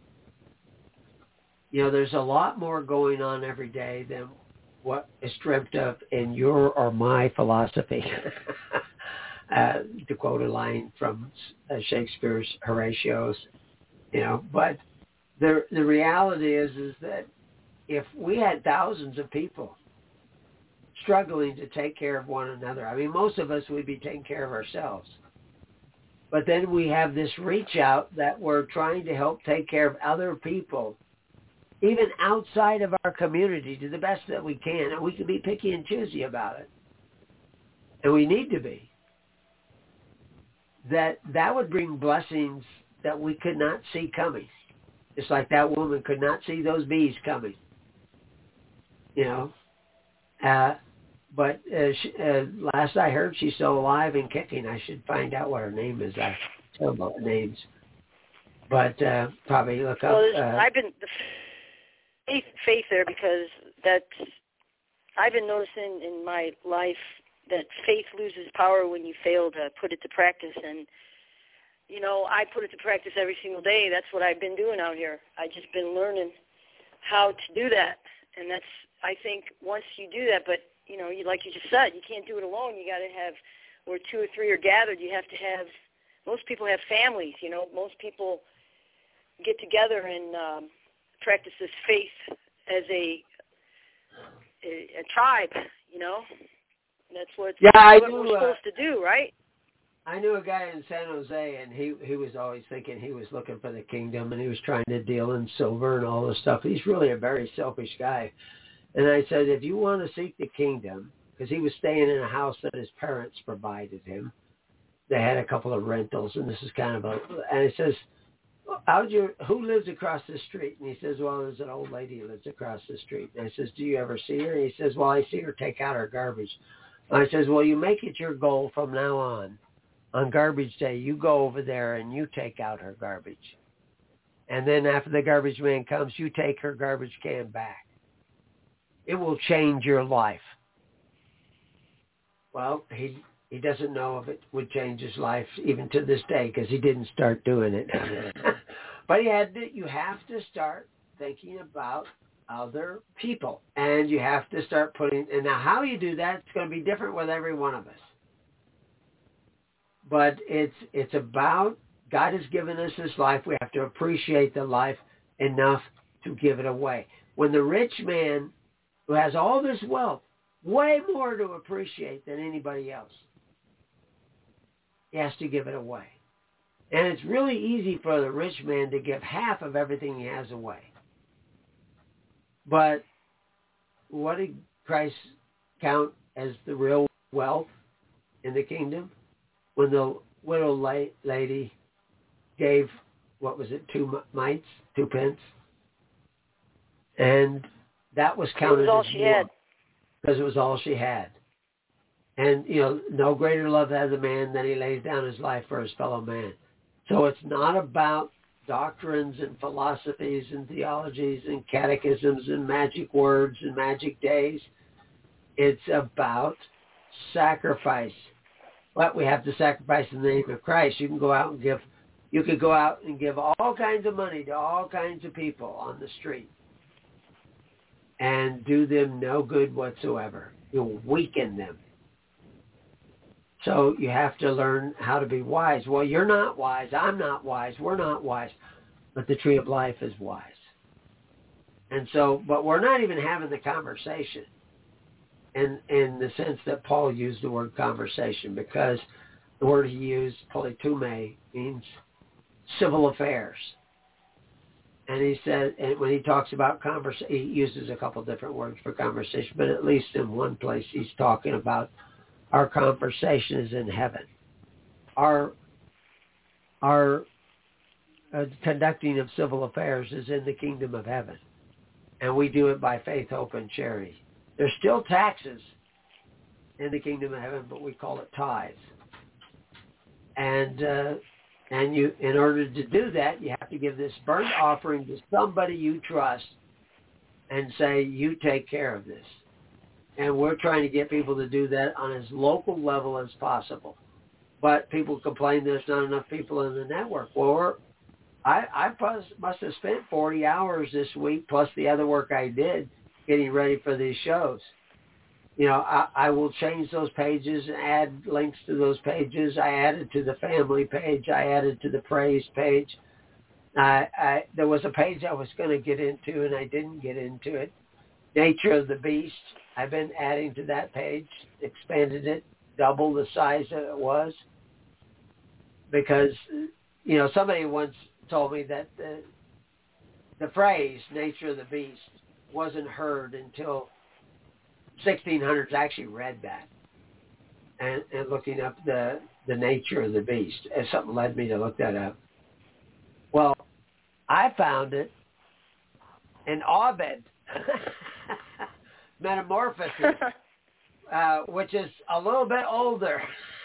You know, there's a lot more going on every day than what is dreamt of in your or my philosophy. uh, to quote a line from uh, Shakespeare's Horatius, you know. But the the reality is, is that if we had thousands of people struggling to take care of one another, I mean, most of us would be taking care of ourselves. But then we have this reach out that we're trying to help take care of other people, even outside of our community, to the best that we can. And we can be picky and choosy about it. And we need to be. That that would bring blessings that we could not see coming. Just like that woman could not see those bees coming. You know. Uh, but uh, she, uh, last I heard, she's still alive and kicking. I should find out what her name is. I'm terrible at names. But uh, probably look up. Well, uh, I've been... Faith, faith there, because that's, I've been noticing in my life that faith loses power when you fail to put it to practice. And, you know, I put it to practice every single day. That's what I've been doing out here. I've just been learning how to do that. And that's, I think, once you do that, but, you know, you, like you just said, you can't do it alone. You got to have, where two or three are gathered, you have to have, most people have families, you know. Most people get together and um, practice this faith as a, a, a tribe, you know. And that's what, yeah, I what knew, we're supposed uh, to do, right? I knew a guy in San Jose, and he he was always thinking he was looking for the kingdom, and he was trying to deal in silver and all this stuff. He's really a very selfish guy. And I said, if you want to seek the kingdom, because he was staying in a house that his parents provided him. They had a couple of rentals, and this is kind of a, and he says, how'd you, who lives across the street? And he says, well, there's an old lady who lives across the street. And I says, do you ever see her? And he says, well, I see her take out her garbage. And I says, well, you make it your goal from now on. On garbage day, you go over there and you take out her garbage. And then after the garbage man comes, you take her garbage can back. It will change your life. Well, he he doesn't know if it would change his life even to this day because he didn't start doing it. But he had to, you have to start thinking about other people. And you have to start putting, and now how you do that, it's going to be different with every one of us. But it's it's about, God has given us this life. We have to appreciate the life enough to give it away. When the rich man who has all this wealth, way more to appreciate than anybody else, he has to give it away. And it's really easy for the rich man to give half of everything he has away. But what did Christ count as the real wealth in the kingdom? When the widow lady gave, what was it, two mites, two pence? And that was counted as all as she more, had. because it was all she had. And, you know, no greater love has a man than he lays down his life for his fellow man. So it's not about doctrines and philosophies and theologies and catechisms and magic words and magic days. It's about sacrifice. But we have to sacrifice in the name of Christ. You can go out and give, you could go out and give all kinds of money to all kinds of people on the street and do them no good whatsoever. You'll weaken them. So you have to learn how to be wise. Well, you're not wise. I'm not wise. We're not wise. But the tree of life is wise. And so, but we're not even having the conversation in, in the sense that Paul used the word conversation, because the word he used, politume, means civil affairs. And he said, and when he talks about conversation, he uses a couple different words for conversation, but at least in one place he's talking about our conversation is in heaven. Our our uh, conducting of civil affairs is in the kingdom of heaven. And we do it by faith, hope, and charity. There's still taxes in the kingdom of heaven, but we call it tithes. And uh, and you, in order to do that, you have to give this burnt offering to somebody you trust and say, you take care of this. And we're trying to get people to do that on as local level as possible. But people complain there's not enough people in the network. Well, we're, I, I must have spent forty hours this week, plus the other work I did, getting ready for these shows. You know, I, I will change those pages and add links to those pages. I added to the family page. I added to the praise page. I, I, there was a page I was going to get into, and I didn't get into it. Nature of the Beast. I've been adding to that page, expanded it, double the size that it was. Because, you know, somebody once told me that the, the phrase, nature of the beast, wasn't heard until sixteen hundreds. I actually read that. And, and looking up the, the nature of the beast. And something led me to look that up. Well, I found it in Ovid. Metamorphosis, uh, which is a little bit older.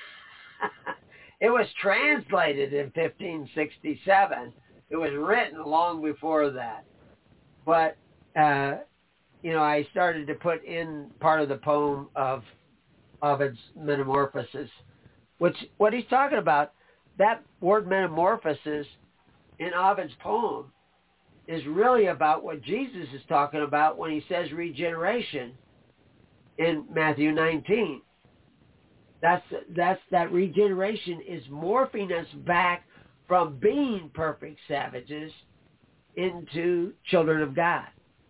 It was translated in fifteen sixty-seven. It was written long before that. But, uh, you know, I started to put in part of the poem of Ovid's Metamorphosis, which what he's talking about, that word metamorphosis in Ovid's poem is really about what Jesus is talking about when he says regeneration in Matthew nineteen. That's that's that regeneration is morphing us back from being perfect savages into children of God.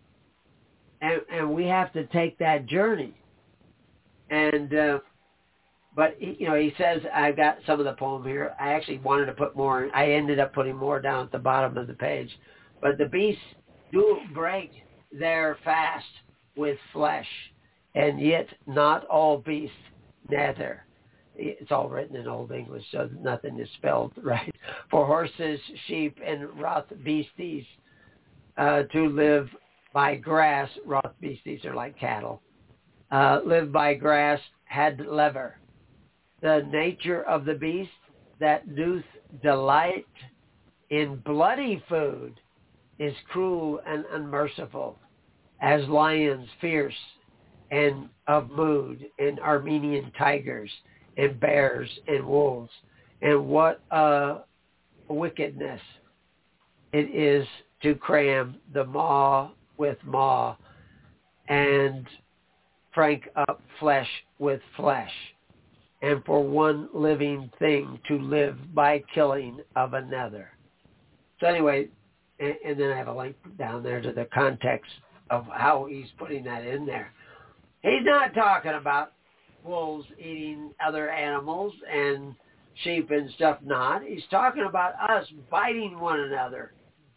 And, and we have to take that journey. And, uh, but, you know, he says, I've got some of the poem here. I actually wanted to put more. I ended up putting more down at the bottom of the page. But the beasts do break their fast with flesh, and yet not all beasts neither. It's all written in Old English, so nothing is spelled right. For horses, sheep, and rough beasties uh, to live by grass, rough beasties are like cattle, uh, live by grass had lever. The nature of the beast that doth delight in bloody food is cruel and unmerciful, as lions fierce and of mood, and Armenian tigers, and bears and wolves. And what a wickedness it is to cram the maw with maw and frank up flesh with flesh, and for one living thing to live by killing of another. So anyway, and, and then I have a link down there to the context of how he's putting that in there. He's not talking about wolves eating other animals and sheep and stuff not. He's talking about us biting one another.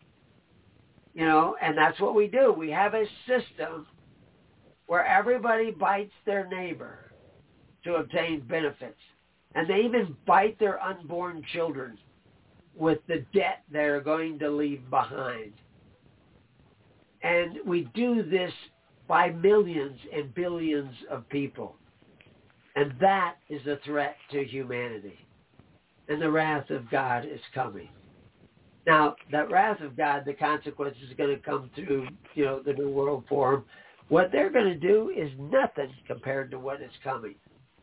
You know, and that's what we do. We have a system where everybody bites their neighbor to obtain benefits. And they even bite their unborn children with the debt they're going to leave behind. And we do this by millions and billions of people. And that is a threat to humanity. And the wrath of God is coming. Now, that wrath of God, the consequences are going to come through, you know, the New World Forum. What they're going to do is nothing compared to what is coming.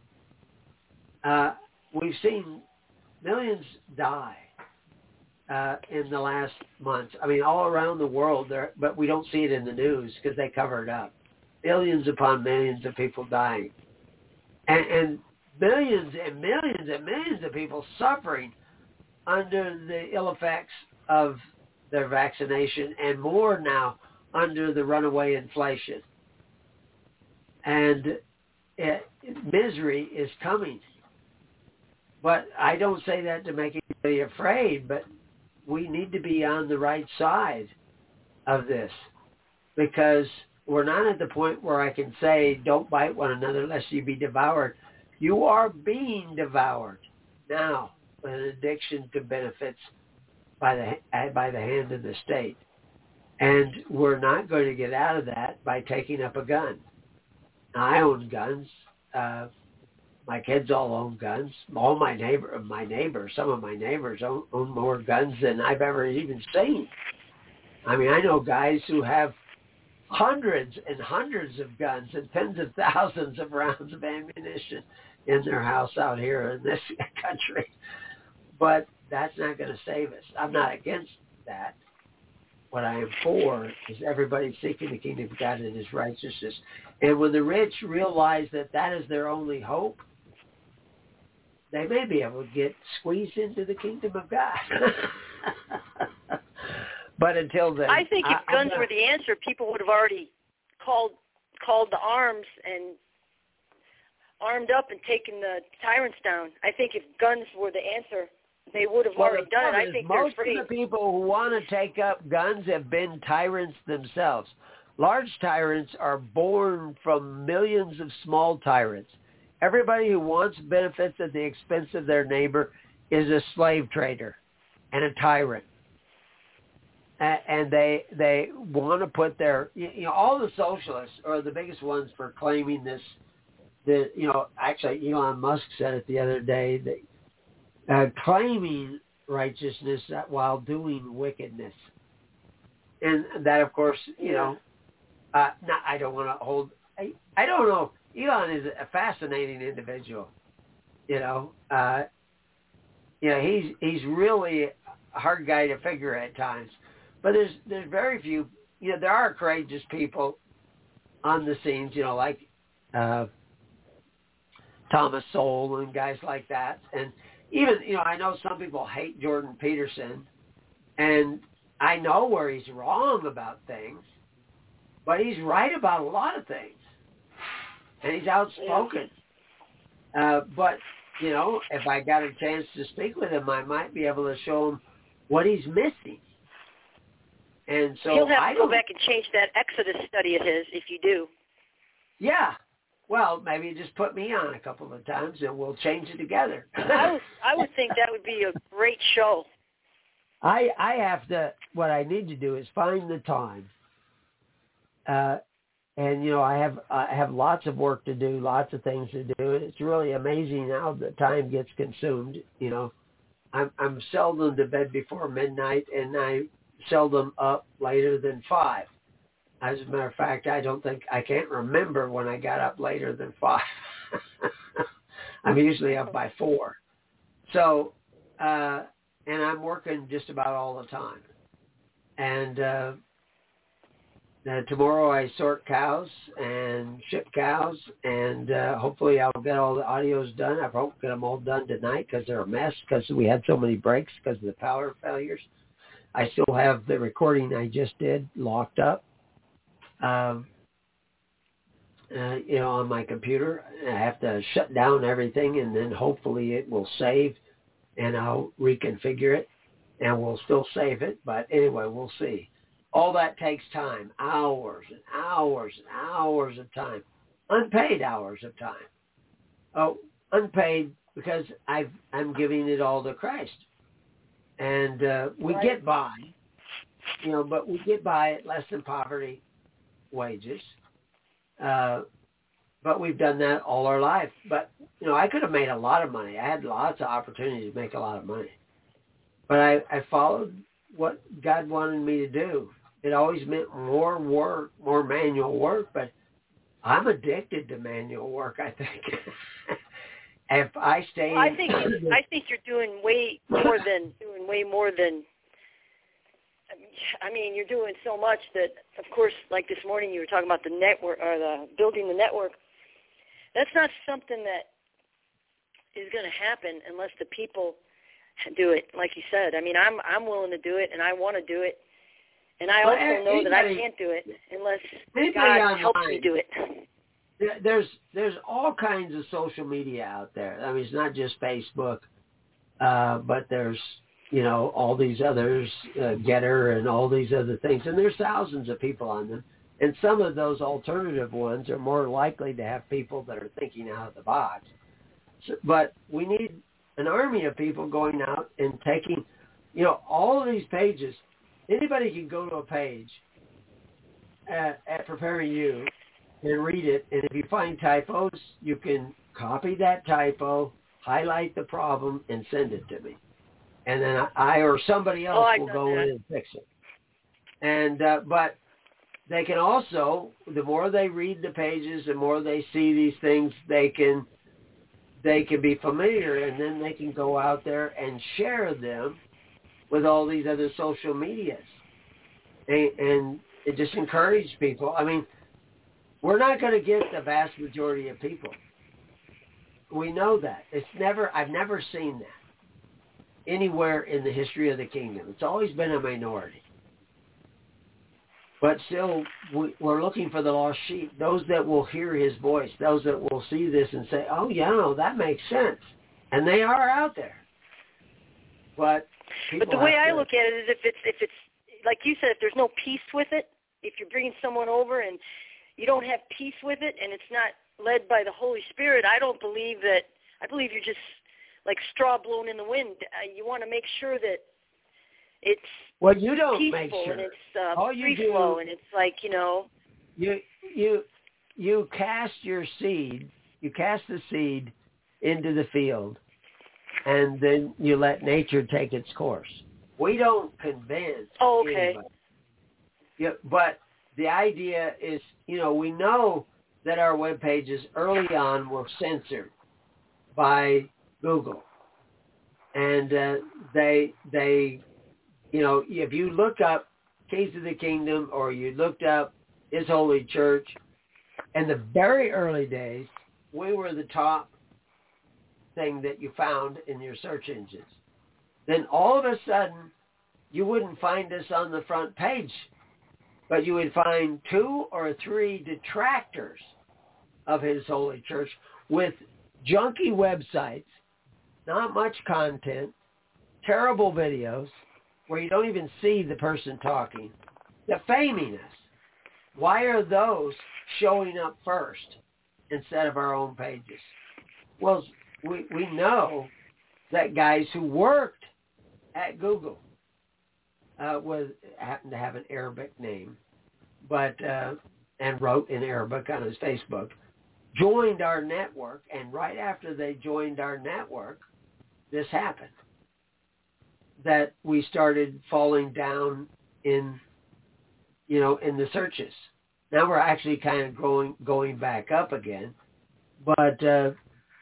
Uh, we've seen millions die uh, in the last months. I mean, all around the world, there, but we don't see it in the news because they cover it up. Millions upon millions of people dying. And, and millions and millions and millions of people suffering under the ill effects of their vaccination, and more now under the runaway inflation. And it, misery is coming. But I don't say that to make anybody afraid, but we need to be on the right side of this, because we're not at the point where I can say, don't bite one another lest you be devoured. You are being devoured now with an addiction to benefits by the by the hand of the state. And we're not going to get out of that by taking up a gun. Now, I own guns. Uh, my kids all own guns. All my neighbor, my neighbors, some of my neighbors own, own more guns than I've ever even seen. I mean, I know guys who have hundreds and hundreds of guns and tens of thousands of rounds of ammunition in their house out here in this country. But that's not going to save us. I'm not against that. What I am for is everybody seeking the kingdom of God and his righteousness. And when the rich realize that that is their only hope, they may be able to get squeezed into the kingdom of God. But until then, I think if I, guns not, were the answer, people would have already called called the arms and armed up and taken the tyrants down. I think if guns were the answer, they would have well, already the done it. I is think most they're free. of the people who want to take up guns have been tyrants themselves. Large tyrants are born from millions of small tyrants. Everybody who wants benefits at the expense of their neighbor is a slave trader and a tyrant. And they they want to put their, you know, all the socialists are the biggest ones for claiming this, the, you know, actually Elon Musk said it the other day, that uh, claiming righteousness while doing wickedness. And that, of course, you know, uh, not, I don't want to hold, I, I don't know, Elon is a fascinating individual, you know. Uh, you know, he's, he's really a hard guy to figure at times. but there's there's very few. You know, there are courageous people on the scenes. You know, like uh, Thomas Sowell and guys like that. And even, you know, I know some people hate Jordan Peterson, and I know where he's wrong about things, but he's right about a lot of things, and he's outspoken. Uh, but, you know, if I got a chance to speak with him, I might be able to show him what he's missing. And so he'll have I to go don't, back and change that Exodus study of his if you do. Yeah. Well, maybe just put me on a couple of times and we'll change it together. I would, I would think that would be a great show. I I have to, what I need to do is find the time. Uh, and, you know, I have I have lots of work to do, lots of things to do. And it's really amazing how the time gets consumed. You know, I'm, I'm seldom to bed before midnight, and I seldom up later than five. As a matter of fact, I don't think, I can't remember when I got up later than five. I'm usually up by four. So, uh, and I'm working just about all the time. And uh, uh, tomorrow I sort cows and ship cows, and uh, hopefully I'll get all the audios done. I hope to get them all done tonight because they're a mess because we had so many breaks because of the power failures. I still have the recording I just did locked up. Um, uh, you know, on my computer. I have to shut down everything, and then hopefully it will save, and I'll reconfigure it, and we'll still save it. But anyway, we'll see. All that takes time, hours and hours and hours of time, unpaid hours of time. Oh, unpaid because I've, I'm giving it all to Christ. And uh, we right. get by, you know, but we get by at less than poverty wages. Uh, but we've done that all our life. But, you know, I could have made a lot of money. I had lots of opportunities to make a lot of money. But I, I followed what God wanted me to do. It always meant more work, more manual work, but I'm addicted to manual work, I think. If I stay, well, I think you, I think you're doing way more than doing way more than. I mean, you're doing so much that, of course, like this morning you were talking about the network or the building the network. That's not something that is going to happen unless the people do it. Like you said, I mean, I'm I'm willing to do it, and I want to do it, and I well, also know anybody, that I can't do it unless God online, helps me do it. There's there's all kinds of social media out there. I mean, it's not just Facebook, uh, but there's, you know, all these others, uh, Getter and all these other things. And there's thousands of people on them. And some of those alternative ones are more likely to have people that are thinking out of the box. So, but we need an army of people going out and taking, you know, all of these pages. Anybody can go to a page at, at Preparing You and read it, and if you find typos, you can copy that typo, highlight the problem, and send it to me. And then I, I or somebody else oh, will go that. in and fix it. And uh, but they can also, the more they read the pages, the more they see these things, they can they can be familiar, and then they can go out there and share them with all these other social medias, and, and it just encourages people. I mean, we're not going to get the vast majority of people. We know that. It's never. I've never seen that anywhere in the history of the kingdom. It's always been a minority. But still, we, we're looking for the lost sheep, those that will hear his voice, those that will see this and say, oh, yeah, no, that makes sense. And they are out there. But But the way to, I look at it is if it's, if it's, like you said, if there's no peace with it, if you're bringing someone over and you don't have peace with it and it's not led by the Holy Spirit, I don't believe that, I believe you're just like straw blown in the wind. Uh, you want to make sure that it's well, you don't peaceful make sure. and it's uh, All you free do, flow and it's like, you know. You, you, you cast your seed, you cast the seed into the field, and then you let nature take its course. We don't convince Oh, okay. anybody. Yeah, but the idea is, you know, we know that our web pages early on were censored by Google, and uh, they they, you know, if you look up Keys of the Kingdom, or you looked up His Holy Church, in the very early days, we were the top thing that you found in your search engines. Then all of a sudden, you wouldn't find us on the front page, but you would find two or three detractors of His Holy Church with junky websites, not much content, terrible videos where you don't even see the person talking, defaming us. Why are those showing up first instead of our own pages? Well, we, we know that guys who worked at Google uh, was happened to have an Arabic name, but uh, and wrote in Arabic on his Facebook, joined our network, and right after they joined our network, this happened. That we started falling down in, you know, in the searches. Now we're actually kind of going going back up again, but uh,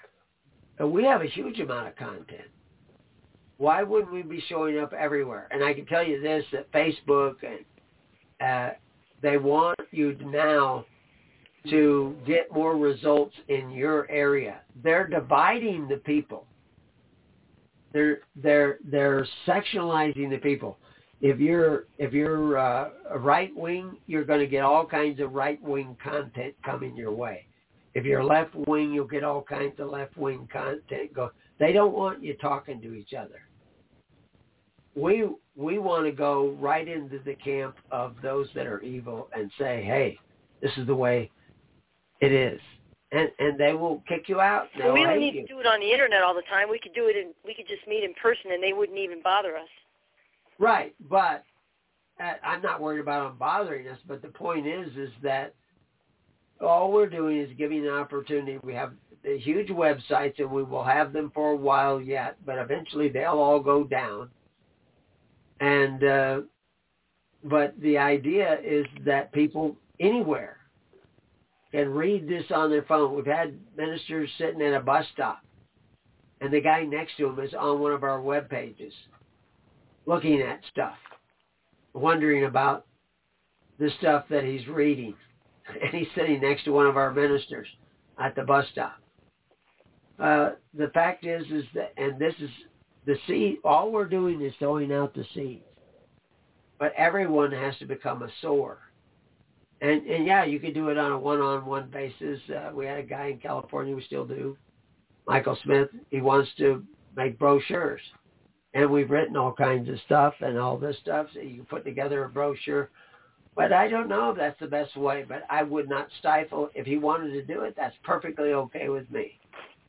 we have a huge amount of content. Why wouldn't we be showing up everywhere? And I can tell you this, that Facebook, and uh, they want you now to get more results in your area. They're dividing the people. They're they're they're sectionalizing the people. If you're if you're uh, a right wing, you're going to get all kinds of right wing content coming your way. If you're left wing, you'll get all kinds of left wing content. Go. They don't want you talking to each other. We we want to go right into the camp of those that are evil and say, hey, this is the way it is. And and they will kick you out. Well, we don't need you. to do it on the internet all the time. We could do it in. We could just meet in person, and they wouldn't even bother us. Right, but uh, I'm not worried about them bothering us. But the point is, is that all we're doing is giving an opportunity. We have the huge websites, and we will have them for a while yet. But eventually, they'll all go down. And uh, but the idea is that people anywhere can read this on their phone. We've had ministers sitting at a bus stop, and the guy next to him is on one of our web pages, looking at stuff, wondering about the stuff that he's reading. And he's sitting next to one of our ministers at the bus stop. Uh, the fact is, is that, and this is the seed, all we're doing is throwing out the seeds. But everyone has to become a sower. And, and yeah, you could do it on a one-on-one basis. Uh, we had a guy in California, we still do, Michael Smith. He wants to make brochures. And we've written all kinds of stuff and all this stuff. So you can put together a brochure. But I don't know if that's the best way. But I would not stifle. If he wanted to do it, that's perfectly okay with me.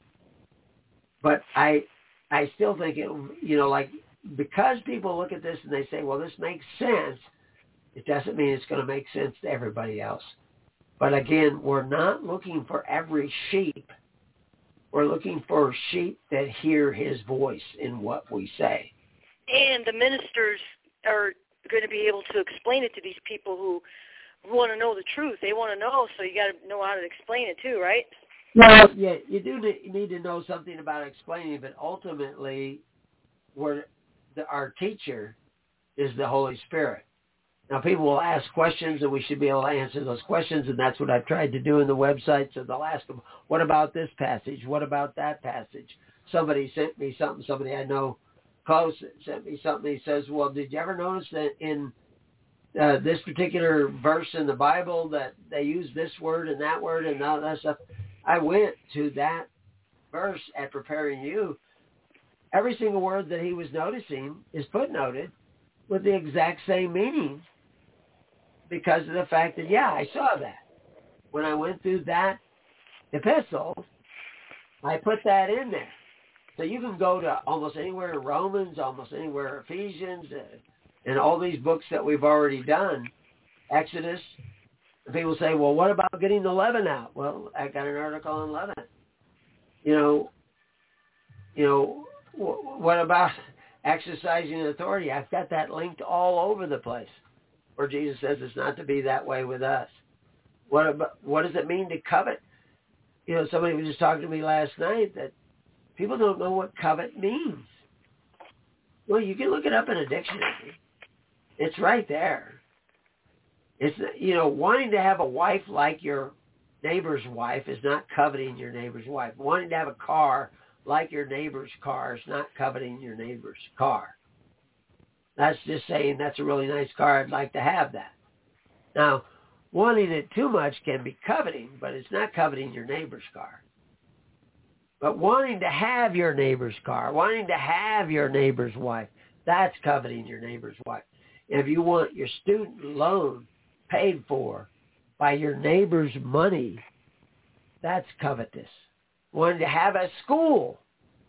But I I still think, it, you know, like, because people look at this and they say, well, this makes sense, it doesn't mean it's going to make sense to everybody else. But again, we're not looking for every sheep. We're looking for sheep that hear his voice in what we say. And the ministers are going to be able to explain it to these people who want to know the truth. They want to know, so you got to know how to explain it too, right? Well, yeah, you do need to know something about explaining, but ultimately, we're, the, our teacher is the Holy Spirit. Now, people will ask questions, and we should be able to answer those questions, and that's what I've tried to do in the website. So they'll ask them, what about this passage? What about that passage? Somebody sent me something. Somebody I know close sent me something. He says, well, did you ever notice that in uh, this particular verse in the Bible that they use this word and that word and all that stuff? I went to that verse at Preparing You. Every single word that he was noticing is footnoted with the exact same meaning because of the fact that, yeah, I saw that. When I went through that epistle, I put that in there. So you can go to almost anywhere in Romans, almost anywhere in Ephesians, uh, and all these books that we've already done, Exodus. And people say, well, what about getting the leaven out? Well, I got an article on leaven. You know, you know, w- what about exercising authority? I've got that linked all over the place where Jesus says it's not to be that way with us. What about, what does it mean to covet? You know, somebody was just talking to me last night that people don't know what covet means. Well, you can look it up in a dictionary. It's right there. It's, you know, wanting to have a wife like your neighbor's wife is not coveting your neighbor's wife. Wanting to have a car like your neighbor's car is not coveting your neighbor's car. That's just saying that's a really nice car. I'd like to have that. Now, wanting it too much can be coveting, but it's not coveting your neighbor's car. But wanting to have your neighbor's car, wanting to have your neighbor's wife, that's coveting your neighbor's wife. And if you want your student loan paid for by your neighbor's money, that's covetous. Wanting to have a school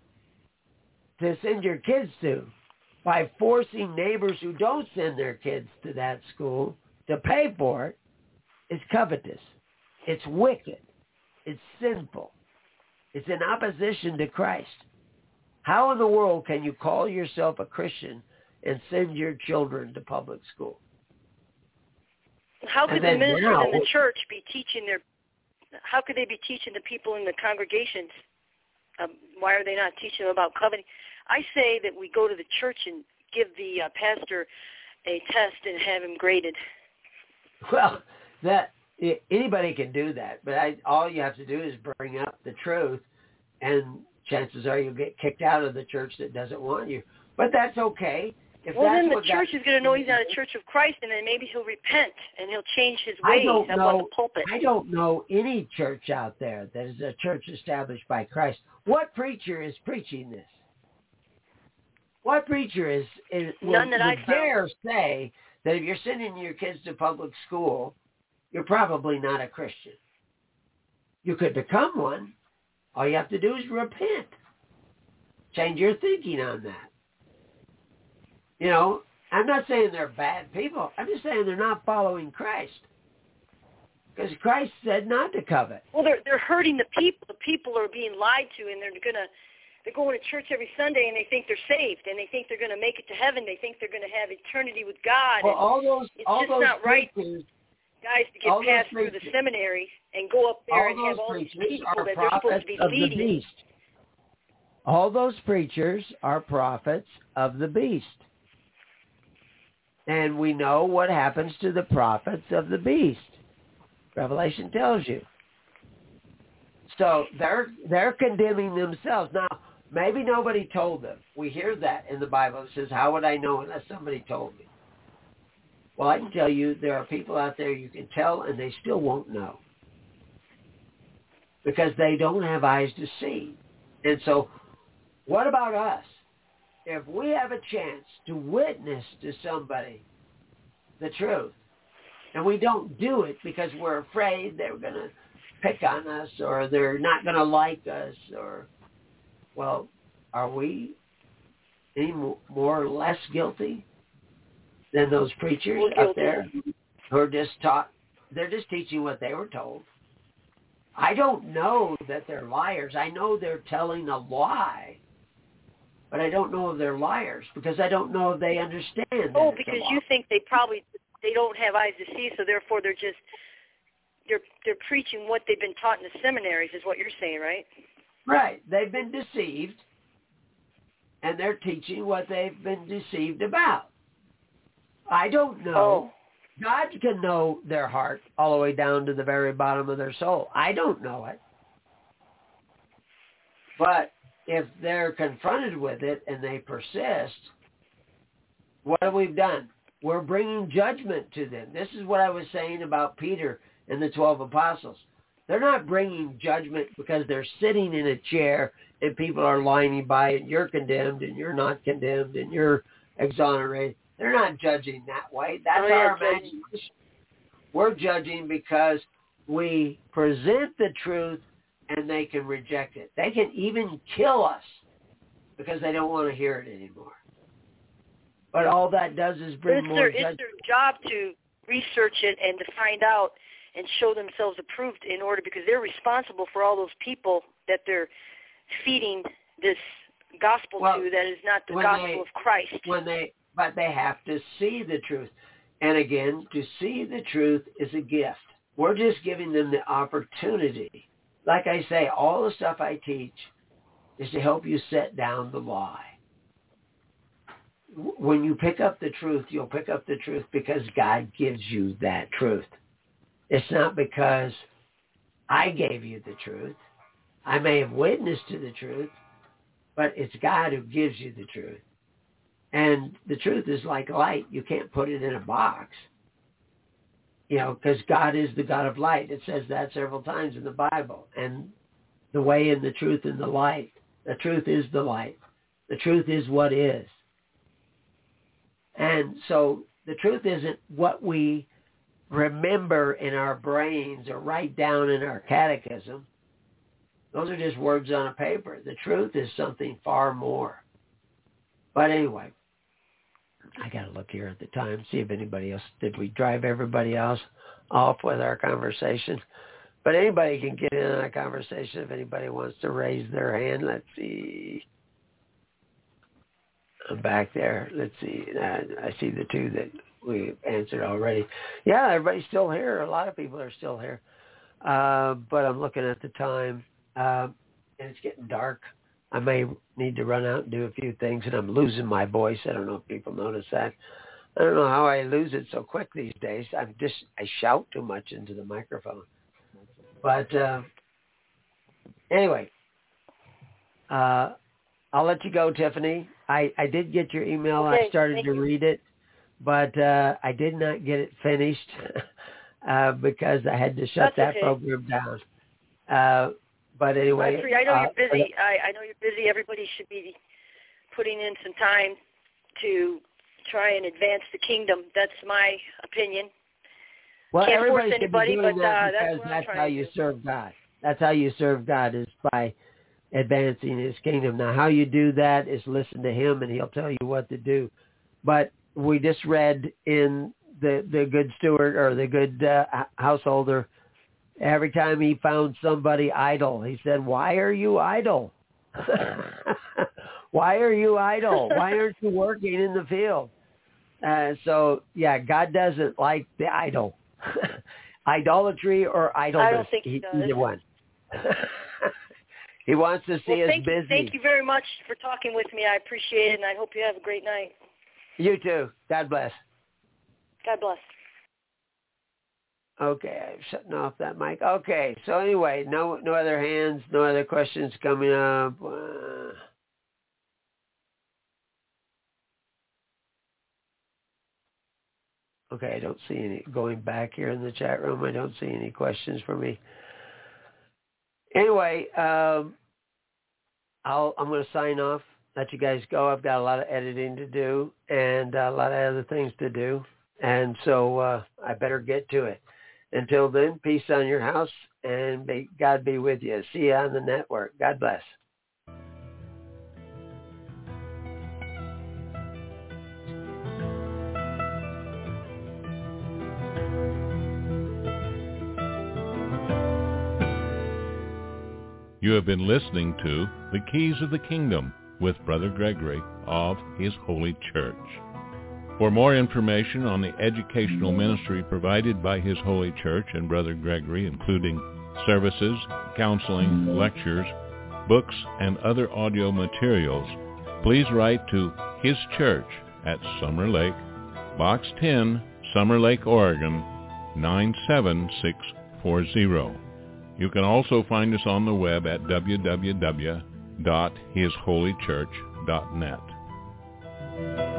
to send your kids to by forcing neighbors who don't send their kids to that school to pay for it is covetous. It's wicked. It's sinful. It's in opposition to Christ. How in the world can you call yourself a Christian and send your children to public school? How could And the then ministers now- in the church be teaching their, how could they be teaching the people in the congregations? Um, why are they not teaching them about covenant? I say that we go to the church and give the uh, pastor a test and have him graded. Well, that anybody can do that, but I, all you have to do is bring up the truth, and chances are you'll get kicked out of the church that doesn't want you. But that's okay. If well, that's then the what church God, is going to know he's not a church of Christ, and then maybe he'll repent and he'll change his I ways don't up know, on the pulpit. I don't know any church out there that is a church established by Christ. What preacher is preaching this? What preacher is, is None will, that I would found. dare say that if you're sending your kids to public school, you're probably not a Christian? You could become one. All you have to do is repent. Change your thinking on that. You know, I'm not saying they're bad people. I'm just saying they're not following Christ. Because Christ said not to covet. Well, they're they're hurting the people. The people are being lied to, and they're gonna they're going to church every Sunday, and they think they're saved, and they think they're going to make it to heaven. They think they're going to have eternity with God. Well, and all those, it's all just those not right, preachers, guys, to get all those passed through the preachers- seminary and go up there all and have those all these preachers people are that they're supposed prophets to be of the leading. beast. All those preachers are prophets of the beast. And we know what happens to the prophets of the beast. Revelation tells you. So they're they're condemning themselves. Now, maybe nobody told them. We hear that in the Bible. It says, how would I know unless somebody told me? Well, I can tell you there are people out there you can tell and they still won't know. Because they don't have eyes to see. And so what about us? If we have a chance to witness to somebody the truth, and we don't do it because we're afraid they're going to pick on us or they're not going to like us, or, well, are we any more or less guilty than those preachers We're up guilty. there who are just taught, they're just teaching what they were told? I don't know that they're liars. I know they're telling a lie. But I don't know if they're liars because I don't know if they understand that Oh, it's a because lie. you think they probably they don't have eyes to see, so therefore they're just they're they're preaching what they've been taught in the seminaries, is what you're saying, right? Right. They've been deceived, and they're teaching what they've been deceived about. I don't know. Oh. God can know their heart all the way down to the very bottom of their soul. I don't know it. But if they're confronted with it and they persist, what have we done? We're bringing judgment to them. This is what I was saying about Peter and the twelve apostles. They're not bringing judgment because they're sitting in a chair and people are lining by and you're condemned and you're not condemned and you're exonerated. They're not judging that way. That's Oh, yeah, our judge- imagination. We're judging because we present the truth and they can reject it. They can even kill us because they don't want to hear it anymore. But all that does is But bring it's more their judgment. it's their job to research it and to find out and show themselves approved in order, because they're responsible for all those people that they're feeding this gospel Well, to that is not the when gospel they- of Christ. When they, but they have to see the truth. And again, to see the truth is a gift. We're just giving them the opportunity. Like I say, all the stuff I teach is to help you set down the lie. when you pick up the truth, you'll pick up the truth because God gives you that truth. It's not because I gave you the truth. I may have witnessed to the truth, but it's God who gives you the truth. And the truth is like light. You can't put it in a box. You know, because God is the God of light. It says that several times in the Bible. And the way and the truth and the light. The truth is the light. The truth is what is. And so the truth isn't what we remember in our brains or write down in our catechism. Those are just words on a paper. The truth is something far more. But anyway, I got to look here at the time, see if anybody else, did we drive everybody else off with our conversation? But anybody can get in on a conversation if anybody wants to raise their hand. Let's see. I'm back there. Let's see. Uh, I see the two that we answered already. Yeah, everybody's still here. A lot of people are still here. Uh, but I'm looking at the time, uh, and it's getting dark. I may need to run out and do a few things, and I'm losing my voice. I don't know if people notice that. I don't know how I lose it so quick these days. I'm just I shout too much into the microphone. But uh, anyway, uh, I'll let you go, Tiffany. I, I did get your email. Okay, I started to you. read it, but uh, I did not get it finished uh, because I had to shut That's that okay. program down. Uh, but anyway, I'm free. I know uh, you're busy. I, I know you're busy. Everybody should be putting in some time to try and advance the kingdom. That's my opinion. Well, Can't everybody force should be anybody, doing but that uh, that's because what I'm that's trying how to you do. serve God. That's how you serve God, is by advancing his kingdom. Now, how you do that is listen to him, and he'll tell you what to do. But we just read in the, the good steward or the good uh, householder, every time he found somebody idle, he said, why are you idle? Why are you idle? Why aren't you working in the field? Uh, so, yeah, God doesn't like the idle. Idolatry or idleness. I don't think he does. Either one. He wants to see well, us thank busy. You, thank you very much for talking with me. I appreciate it, and I hope you have a great night. You too. God bless. God bless. Okay, I'm shutting off that mic. Okay, so anyway, no no other hands, no other questions coming up. Uh, okay, I don't see any. Going back here in the chat room, I don't see any questions for me. Anyway, um, I'll, I'm going to sign off, let you guys go. I've got a lot of editing to do and a lot of other things to do, and so uh, I better get to it. Until then, peace on your house, and may God be with you. See you on the network. God bless. You have been listening to The Keys of the Kingdom with Brother Gregory of His Holy Church. For more information on the educational ministry provided by His Holy Church and Brother Gregory, including services, counseling, lectures, books, and other audio materials, please write to His Church at Summer Lake, Box ten, Summer Lake, Oregon, nine seven six four zero. You can also find us on the web at w w w dot his holy church dot net.